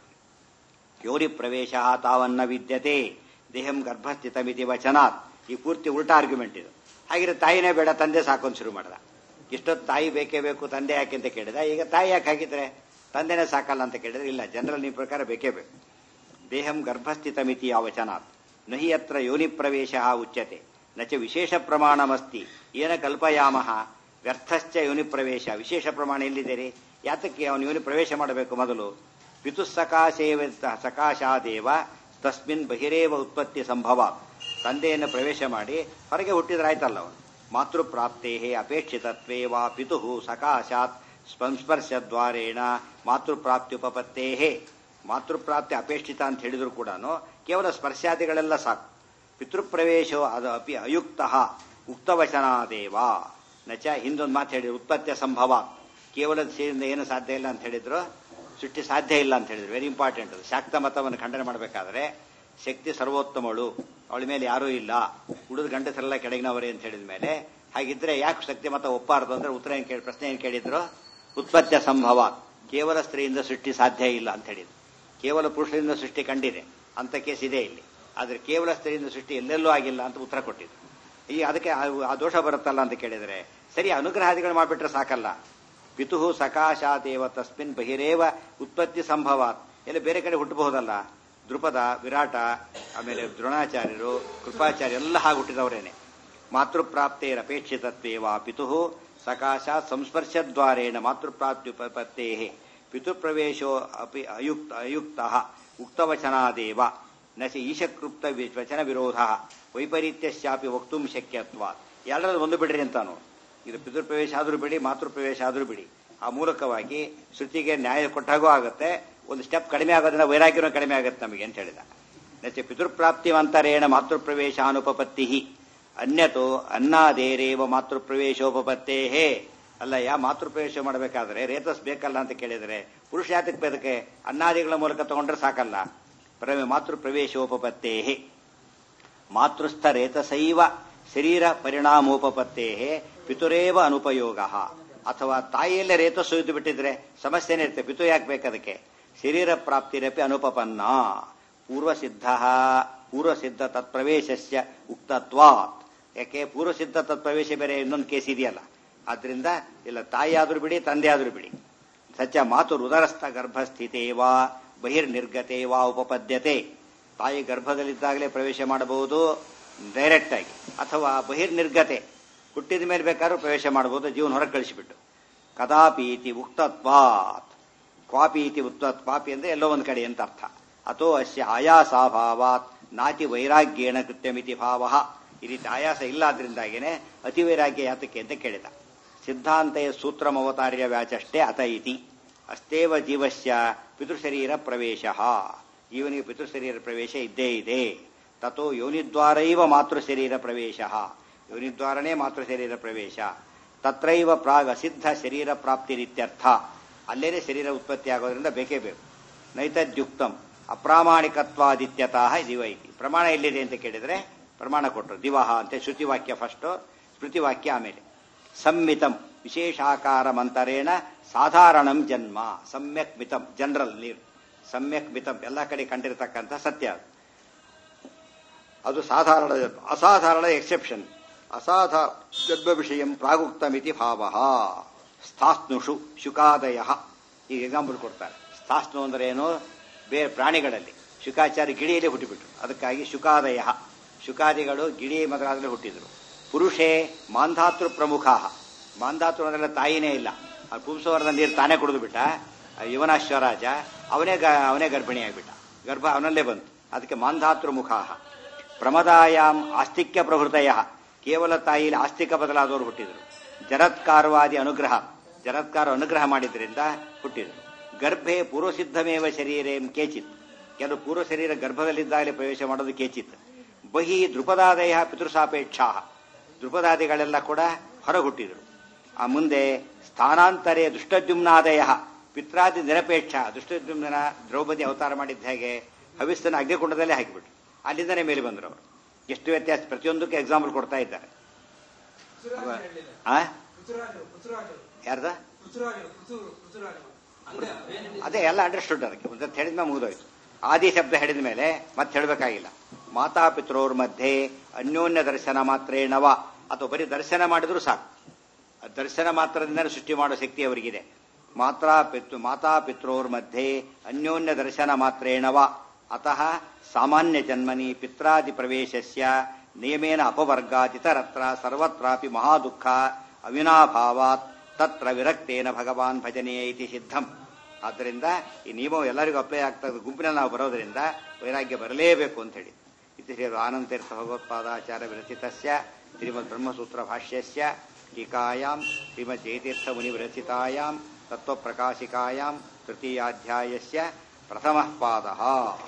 ಯೋನಿ ಪ್ರವೇಶ ತಾವನ್ನ ವಿದ್ಯತೆ ದೇಹಂ ಗರ್ಭಸ್ಥಿತಮಿತಿ ವಚನಾತ್. ಈ ಪೂರ್ತಿ ಉಲ್ಟಾ ಆರ್ಗ್ಯುಮೆಂಟ್ ಇದು. ಹಾಗಿದ್ರೆ ತಾಯಿನೇ ಬೇಡ, ತಂದೆ ಸಾಕೊಂಡ್ ಶುರು ಮಾಡ್ದ. ಇಷ್ಟೊತ್ತು ತಾಯಿ ಬೇಕೇ ಬೇಕು, ತಂದೆ ಯಾಕೆ ಅಂತ ಕೇಳಿದ. ಈಗ ತಾಯಿ ಯಾಕೆ ಹಾಕಿದ್ರೆ ತಂದೆನೇ ಸಾಕಲ್ಲ ಅಂತ ಕೇಳಿದ್ರೆ ಇಲ್ಲ, ಜನರಲ್ ನಿಮ್ಮ ಪ್ರಕಾರ ಬೇಕೇ ಬೇಕು. ದೇಹಂ ಗರ್ಭಸ್ಥಿತಮಿತಿ ವಚನಾತ್ ನಹಿ ಅತ್ರ ಯೋನಿ ಪ್ರವೇಶ ಉಚ್ಯತೆ ನಚ ವಿಶೇಷ ಪ್ರಮಾಣಮಸ್ತಿ ಏನ ಕಲ್ಪಯಾಮಃ ವ್ಯರ್ಥಶ್ಚ ಯೋನಿ ಪ್ರವೇಶ. ವಿಶೇಷ ಪ್ರಮಾಣ ಎಲ್ಲಿದೆ? ಯಾತಕ್ಕೆ ಅವನು ಯೋನಿ ಪ್ರವೇಶ ಮಾಡಬೇಕು? ಮೊದಲು ಸಕಾಶಾದೇವ ತಸ್ಮಿನ್ ಬಹಿರೇವ ಉತ್ಪತ್ತಿ ಸಂಭವ. ತಂದೆಯನ್ನು ಪ್ರವೇಶ ಮಾಡಿ ಹೊರಗೆ ಹುಟ್ಟಿದ್ರಾಯ್ತಲ್ಲ ಅವನು. ಮಾತೃಪ್ರಾಪ್ತೇ ಅಪೇಕ್ಷಿತತ್ವೇ ವಾ ಪಿತುಃ ಸಕಾಶಾತ್ ಸಂಸ್ಪರ್ಶದ್ವಾರೇಣ ಮಾತೃಪ್ರಾಪ್ತ್ಯುಪಪತ್ತೇ. ಮಾತೃಪ್ರಾಪ್ತಿ ಅಪೇಕ್ಷಿತ ಅಂತ ಹೇಳಿದ್ರು ಕೂಡ ಕೇವಲ ಸ್ಪರ್ಶಾದಿಗಳೆಲ್ಲ ಸಾಕು. ಪಿತೃಪ್ರವೇಶೋ ಅದು ಅಪಿ ಅಯುಕ್ತ ಉಕ್ತವಚನಾದೇವ ನಚ. ಹಿಂದೊಂದು ಮಾತು ಹೇಳಿದ್ರು, ಉತ್ಪತ್ತಿಯ ಸಂಭವ. ಕೇವಲ ಸೇರಿಯಿಂದ ಏನು ಸಾಧ್ಯ ಇಲ್ಲ ಅಂತ ಹೇಳಿದ್ರು, ಸೃಷ್ಟಿ ಸಾಧ್ಯ ಇಲ್ಲ ಅಂತ ಹೇಳಿದ್ರು. Very important. ಅದು ಶಾಕ್ತ ಮತವನ್ನು ಖಂಡನೆ ಮಾಡಬೇಕಾದ್ರೆ ಶಕ್ತಿ ಸರ್ವೋತ್ತಮಳು, ಅವಳ ಮೇಲೆ ಯಾರೂ ಇಲ್ಲ, ಉಳಿದ ಗಂಡಸರೆಲ್ಲ ಕೆಳಗಿನವರೇ ಅಂತ ಹೇಳಿದ ಮೇಲೆ, ಹಾಗಿದ್ರೆ ಯಾಕೆ ಶಕ್ತಿ ಮತ ಒಪ್ಪಾರದು ಅಂದ್ರೆ ಉತ್ತರ ಏನ್ ಕೇಳಿ, ಪ್ರಶ್ನೆ ಏನ್ ಕೇಳಿದ್ರು? ಉತ್ಪತ್ತಿಯ ಸಂಭವ, ಕೇವಲ ಸ್ತ್ರೀಯಿಂದ ಸೃಷ್ಟಿ ಸಾಧ್ಯ ಇಲ್ಲ ಅಂತ ಹೇಳಿದ್ರು. ಕೇವಲ ಪುರುಷರಿಂದ ಸೃಷ್ಟಿ ಕಂಡಿದೆ ಅಂತ ಕೇಸ್ ಇದೆ ಇಲ್ಲಿ. ಆದ್ರೆ ಕೇವಲ ಸ್ತ್ರೀಯಿಂದ ಸೃಷ್ಟಿ ಎಲ್ಲೆಲ್ಲೂ ಆಗಿಲ್ಲ ಅಂತ ಉತ್ತರ ಕೊಟ್ಟಿದ್ರು. ಈ ಅದಕ್ಕೆ ಆ ದೋಷ ಬರುತ್ತಲ್ಲ ಅಂತ ಕೇಳಿದ್ರೆ, ಸರಿ ಅನುಗ್ರಹಾದಿಗಳು ಮಾಡಿಬಿಟ್ರೆ ಸಾಕಲ್ಲ. ಪಿತುಃ ಸಕಾಶಾದೇವ ತಸ್ಮಿನ್ ಬಹಿರೇವ ಉತ್ಪತ್ತಿ ಸಂಭವಾತ್. ಎಲ್ಲ ಬೇರೆ ಕಡೆ ಹುಟ್ಟಬಹುದಲ್ಲ. ದೃಪದ, ವಿರಾಟ, ಆಮೇಲೆ ದ್ರೋಣಾಚಾರ್ಯರು, ಕೃಪಾಚಾರ್ಯ ಎಲ್ಲ ಹಾಗೆ ಹುಟ್ಟಿದವರೇನೆ. ಮಾತೃಪ್ರಾಪ್ತೇರಪೇಕ್ಷಿತತ್ವೇವ ಪಿತುಃ ಸಕಾಶಾತ್ ಸಂಸ್ಪರ್ಶದ್ವಾರೇಣ ಮಾತೃಪ್ರಾಪ್ತ್ಯುಪಪತ್ತೇ ಪಿತೃಪ್ರವೇಶೋ ಅಪಿ ಅಯುಕ್ತ ಉಕ್ತವಚನಾದೇವ ನಚ ಈಶಕೃಪ್ತ ವಚನ ವಿರೋಧ ವೈಪರೀತ್ಯಶ್ಚಾಪಿ ವಕ್ತುಂ ಶಕ್ಯತ್ವಾತ್. ಎಲ್ಲರೂ ಒಂದು ಬಿಡ್ರಿ ಅಂತಾನು. ಇದು ಪಿತೃಪ್ರವೇಶ ಆದ್ರೂ ಬಿಡಿ, ಮಾತೃಪ್ರವೇಶ ಆದ್ರೂ ಬಿಡಿ. ಆ ಮೂಲಕವಾಗಿ ಶ್ರುತಿಗೆ ನ್ಯಾಯ ಕೊಟ್ಟಾಗೂ ಆಗುತ್ತೆ, ಒಂದು ಸ್ಟೆಪ್ ಕಡಿಮೆ ಆಗೋದ್ರಿಂದ ವೈರಾಗ್ಯನೂ ಕಡಿಮೆ ಆಗುತ್ತೆ ನಮಗೆ ಅಂತ ಹೇಳಿದ. ನಚ ಪಿತೃಪ್ರಾಪ್ತಿವಂತರೇಣ ಮಾತೃಪ್ರವೇಶಾನುಪಪತ್ತಿ ಅನ್ಯತೋ ಅನ್ನಾದೇರೇವ ಮಾತೃಪ್ರವೇಶೋಪಪತ್ತೇ. ಅಲ್ಲಯ್ಯ, ಮಾತೃಪ್ರವೇಶ ಮಾಡಬೇಕಾದ್ರೆ ರೇತಸ್ ಬೇಕಲ್ಲ ಅಂತ ಕೇಳಿದರೆ ಪುರುಷ ಯಾತಕ್ಕೆ ಬೇದಕ್ಕೆ? ಅನ್ನಾದಿಗಳ ಮೂಲಕ ತಗೊಂಡ್ರೆ ಸಾಕಲ್ಲ. ಮಾತೃಪ್ರವೇಶೋಪಪತ್ತೇ ಮಾತೃಸ್ಥ ರೇತಸೈವ ಶರೀರ ಪರಿಣಾಮೋಪಪತ್ತೇ ಪಿತುರೇವ ಅನುಪಯೋಗ. ಅಥವಾ ತಾಯಿಯಲ್ಲೇ ರೇತಸ್ಸು ಇದ್ದು ಬಿಟ್ಟಿದ್ರೆ ಸಮಸ್ಯೆನೇ ಇರುತ್ತೆ. ಪಿತು ಯಾಕೆ ಬೇಕದಕ್ಕೆ? ಶರೀರ ಪ್ರಾಪ್ತಿರಪಿ ಅನುಪಪನ್ನ ಪೂರ್ವಸಿದ್ಧ ತತ್ಪ್ರವೇಶಸ್ಯ ಉಕ್ತತ್ವಾತ್. ಯಾಕೆ? ಪೂರ್ವಸಿದ್ಧ ತತ್ಪ್ರವೇಶ ಬೇರೆ ಇನ್ನೊಂದು ಕೇಸ್ ಇದೆಯಲ್ಲ. ಆದ್ರಿಂದ ಇಲ್ಲ, ತಾಯಿ ಆದ್ರೂ ಬಿಡಿ, ತಂದೆ ಆದ್ರೂ ಬಿಡಿ. ಸಚ್ಚ ಮಾತು ಹೃದರಸ್ಥ ಗರ್ಭಸ್ಥಿತೇವಾ ಬಹಿರ್ನಿರ್ಗತೇವಾ ಉಪಪದ್ಯತೆ. ತಾಯಿ ಗರ್ಭದಲ್ಲಿದ್ದಾಗಲೇ ಪ್ರವೇಶ ಮಾಡಬಹುದು ಡೈರೆಕ್ಟ್ ಆಗಿ, ಅಥವಾ ಬಹಿರ್ನಿರ್ಗತೆ ಹುಟ್ಟಿದ ಮೇಲೆ ಬೇಕಾದ್ರೂ ಪ್ರವೇಶ ಮಾಡಬಹುದು, ಜೀವನ ಹೊರಗೆ ಕಳಿಸಿಬಿಟ್ಟು. ಕದಾಪೀತಿ ಉಕ್ತತ್ವಾತ್. ಕ್ವಾಪೀತಿ ಉಕ್ತತ್. ಕ್ವಾಪಿ ಅಂದ್ರೆ ಎಲ್ಲೋ ಒಂದು ಕಡೆ ಅಂತ ಅರ್ಥ. ಅಥೋ ಅಸ್ಯ ಆಯಾಸಾಭಾವಾತ್ ನಾತಿ ವೈರಾಗ್ಯೇಣ ಕೃತ್ಯಮಿತಿ ಭಾವ. ಈ ರೀತಿ ಆಯಾಸ ಇಲ್ಲ ಆದ್ರಿಂದಾಗೇನೆ ಅತಿವೈರಾಗ್ಯ ಯಾತಕ್ಕೆ ಅಂತ ಕೇಳಿದ. ಸಿದ್ಧಾಂತೆಯ ಸೂತ್ರಮವತಾರ್ಯ ವ್ಯಾಚಷ್ಟೇ ಅತ ಇತಿ ಅಸ್ತೇವ ಜೀವಸ್ಯ ಪಿತೃಶರೀರ ಪ್ರವೇಶ. ಜೀವನಿಗೆ ಪಿತೃಶರೀರ ಪ್ರವೇಶ ಇದ್ದೇ ಇದೆ. ತಥೋ ಯೋನಿದ್ವಾರೈವ ಮಾತೃಶರೀರ ಪ್ರವೇಶ. ಯೋನಿದ್ವಾರನೇ ಮಾತೃಶರೀರ ಪ್ರವೇಶ. ತತ್ರೈವ ಪ್ರಾಗ್ ಅಸಿದ್ಧ ಶರೀರ ಪ್ರಾಪ್ತಿರಿತ್ಯರ್ಥ. ಅಲ್ಲೇನೆ ಶರೀರ ಉತ್ಪತ್ತಿ ಆಗೋದ್ರಿಂದ ಬೇಕೇ ಬೇಕು. ನೈತದ್ಯುಕ್ತಂ ಅಪ್ರಾಮಾಣಿಕತ್ವಾದಿತ್ಯತಃ ದಿವ ಇತಿ. ಪ್ರಮಾಣ ಎಲ್ಲಿದೆ ಅಂತ ಕೇಳಿದ್ರೆ ಪ್ರಮಾಣ ಕೊಟ್ಟರು. ದಿವಹ ಅಂತ ಶ್ರುತಿವಾಕ್ಯ ಫಸ್ಟ್, ಸ್ಮೃತಿವಾಕ್ಯ ಆಮೇಲೆ. ಸಂಮಿತಂ ವಿಶೇಷಾಕಾರ ಮಂತರೇಣ ಸಾಧಾರಣಂ ಜನ್ಮ. ಸಮ್ಯಕ್ ಮಿತಂ ಜನರಲ್ ನೀರು. ಸಮ್ಯಕ್ ಮಿತಂ ಎಲ್ಲ ಕಡೆ ಕಂಡಿರತಕ್ಕಂಥ ಸತ್ಯ ಅದು ಸಾಧಾರಣ ಜನ್ಮ. ಅಸಾಧಾರಣ ಎಕ್ಸೆಪ್ಷನ್. ಅಸಾಧಾರಣ ಜನ್ಮ ವಿಷಯಂ ಪ್ರಾಗುಕ್ತಮಿತಿ ಭಾವ. ಸ್ಥಾಸ್ನುಷು ಶುಕಾದಯ. ಈಗ ಎಕ್ಸಾಂಪಲ್ ಕೊಡ್ತಾರೆ. ಸ್ಥಾಸ್ನು ಅಂದ್ರೆ ಏನು? ಬೇರೆ ಪ್ರಾಣಿಗಳಲ್ಲಿ. ಶುಕಾಚಾರ್ಯ ಗಿಳಿಯಲ್ಲಿ ಹುಟ್ಟಿಬಿಟ್ರು, ಅದಕ್ಕಾಗಿ ಶುಕಾದಯ. ಶುಕಾದಿಗಳು ಗಿಳಿ ಮೊದಲಾದಲ್ಲಿ ಹುಟ್ಟಿದ್ರು. ಪುರುಷೇ ಮಾಂಧಾತೃ ಪ್ರಮುಖ. ಮಾಂಧಾತೃ ಅಂದ್ರೆ ತಾಯಿನೇ ಇಲ್ಲ, ಪುಂಸವರದ ನೀರು ತಾನೇ ಕುಡಿದು ಬಿಟ್ಟ. ಯುವನಾಶ್ವರಾಜ ಅವನೇ ಗರ್ಭಿಣಿಯಾಗ್ಬಿಟ್ಟ. ಗರ್ಭ ಅವನಲ್ಲೇ ಬಂತು, ಅದಕ್ಕೆ ಮಾಂಧಾತೃ ಮುಖ. ಪ್ರಮದಾಯಾಂ ಆಸ್ತಿಕ್ಯ ಪ್ರಭೃತಯ. ಕೇವಲ ತಾಯಿಯಲ್ಲಿ ಆಸ್ತಿಕ ಬದಲಾದವರು ಹುಟ್ಟಿದ್ರು. ಜರತ್ಕಾರವಾದಿ ಅನುಗ್ರಹ, ಜರತ್ಕಾರ ಅನುಗ್ರಹ ಮಾಡಿದ್ರಿಂದ ಹುಟ್ಟಿದ್ರು. ಗರ್ಭೆ ಪೂರ್ವಸಿದ್ಧಮೇವ ಶರೀರೇಂ ಕೇಚಿತ್. ಕೆಲವು ಪೂರ್ವ ಶರೀರ ಗರ್ಭದಲ್ಲಿದ್ದಾಗಲೇ ಪ್ರವೇಶ ಮಾಡೋದು ಕೇಚಿತ್. ಬಹಿ ದೃಪದಾದಯ ಪಿತೃಸಾಪೇಕ್ಷಾ. ದೃಪದಾದಿಗಳೆಲ್ಲ ಕೂಡ ಹೊರ ಹುಟ್ಟಿದ್ರು. ಆ ಮುಂದೆ ಸ್ಥಾನಾಂತರೇ ದುಷ್ಟದ್ಯುಮ್ನಾದಯ ಪಿತ್ರಾದಿ ನಿರಪೇಕ್ಷ. ದುಷ್ಟದ್ಯುಮ್ನ ದ್ರೌಪದಿ ಅವತಾರ ಮಾಡಿದ್ದ ಹಾಗೆ ಹವಿಸ್ತನ ಅಗ್ನಿಕುಂಡದಲ್ಲೇ ಹಾಕಿಬಿಟ್ರು. ಅಲ್ಲಿಂದನೇ ಮೇಲೆ ಬಂದರು ಅವರು. ಎಷ್ಟು ವ್ಯತ್ಯಾಸ, ಪ್ರತಿಯೊಂದಕ್ಕೂ ಎಕ್ಸಾಂಪಲ್ ಕೊಡ್ತಾ ಇದ್ದಾರೆ. ಯಾರ್ದ ಅದೇ ಎಲ್ಲ ಅಂಡರ್ಸ್ಟುಡ್. ಅದಕ್ಕೆ ಒಂದು ಹೇಳಿದ್ಮೇಲೆ ಮುಗಿದೋಯ್ತು. ಆದಿ ಶಬ್ದ ಹೇಳಿದ ಮೇಲೆ ಮತ್ತೆ ಹೇಳಬೇಕಾಗಿಲ್ಲ. ಮಾತಾಪಿತ್ರೋರ್ ಮಧ್ಯೆ ಅನ್ಯೋನ್ಯ ದರ್ಶನ ಮಾತ್ರೇಣವ. ಅಥವಾ ಬರೀ ದರ್ಶನ ಮಾಡಿದ್ರು ಸಾಕು. ದರ್ಶನ ಮಾತ್ರದಿಂದ ಸೃಷ್ಟಿ ಮಾಡೋ ಶಕ್ತಿ ಅವರಿಗಿದೆ. ಮಾತಾಪಿತ್ರೋರ್ ಮಧ್ಯೆ ಅನ್ಯೋನ್ಯ ದರ್ಶನ ಮಾತ್ರೇಣವ. ಅತಃ ಸಾಮಾನ್ಯ ಜನ್ಮನಿ ಪಿತ್ರಾದಿ ಪ್ರವೇಶಸ್ಯ ನಿಯಮೇನ ಅಪವರ್ಗಾತಿತರತ್ರ ಸರ್ವತ್ರಾಪಿ ಮಹಾದುಃಖ ಅವಿನಾಭಾವಾತ್ ತತ್ರ ವಿರಕ್ತೇನ ಭಗವಾನ್ ಭಜನೆಯೇ ಇತಿ ಸಿದ್ಧಂ. ಆದ್ದರಿಂದ ಈ ನಿಯಮವು ಎಲ್ಲರಿಗೂ ಅಪ್ಲೈ ಆಗ್ತದೆ. ಗುಂಪಿನಲ್ಲಿ ನಾವು ಬರೋದ್ರಿಂದ ವೈರಾಗ್ಯ ಬರಲೇಬೇಕು ಅಂತ ಹೇಳಿ. ಇದು ಶ್ರೀ ಆನಂದತೀರ್ಥ ಭಗವತ್ಪಾದಾಚಾರ್ಯ ವಿರಚಿತಸ್ಯ ಶ್ರೀಮದ್ ಬ್ರಹ್ಮಸೂತ್ರ ಭಾಷ್ಯಸ್ಯ ಟೀಕಾಯಾಂ ಶ್ರೀಮದ್ ಜಯತೀರ್ಥ ಮುನಿ ವಿರಚಿತಾಯಾಂ ತತ್ವಪ್ರಕಾಶಿಕಾಯಾಂ ತೃತೀಯಾಧ್ಯಾಯಸ್ಯ ಪ್ರಥಮಃ ಪಾದಃ.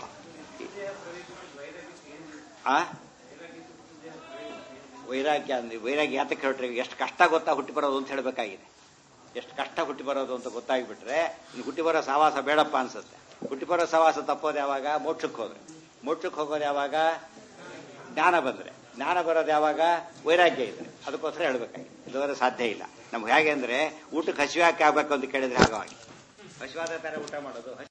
ವೈರಾಗ್ಯ ಅಂದ್ರೆ ವೈರಾಗ್ಯ ಯಾತಕ್ಕೆ ಹೊರಟ್ರೆ ಎಷ್ಟು ಕಷ್ಟ ಗೊತ್ತಾ ಹುಟ್ಟಿ ಬರೋದು ಅಂತ ಹೇಳಬೇಕಾಗಿದೆ. ಎಷ್ಟು ಕಷ್ಟ ಹುಟ್ಟಿ ಬರೋದು ಅಂತ ಗೊತ್ತಾಗಿಬಿಟ್ರೆ ಇನ್ನು ಹುಟ್ಟಿ ಬರೋ ಸವಾಸ ಬೇಡಪ್ಪ ಅನ್ಸುತ್ತೆ. ಹುಟ್ಟಿ ಬರೋ ಸವಾಸ ತಪ್ಪೋದು ಯಾವಾಗ? ಮೋಕ್ಷಕ್ಕೆ ಹೋದ್ರೆ. ಮೋಕ್ಷಕ್ಕೆ ಹೋಗೋದು ಯಾವಾಗ? ಜ್ಞಾನ ಬಂದ್ರೆ. ಜ್ಞಾನ ಬರೋದು ಯಾವಾಗ? ವೈರಾಗ್ಯ ಇದ್ರೆ. ಅದಕ್ಕೋಸ್ಕರ ಹೇಳ್ಬೇಕಾಗಿದೆ. ಇದುವರೆ ಸಾಧ್ಯ ಇಲ್ಲ. ನಮ್ಗೆ ಹೇಗೆ ಅಂದ್ರೆ ಊಟಕ್ಕೆ ಹಸಿವೆ ಹಾಕಿ ಆಗ್ಬೇಕು ಅಂತ ಕೇಳಿದ್ರೆ ಆಗ ಹಸಿವಾದ ತರ ಊಟ ಮಾಡೋದು.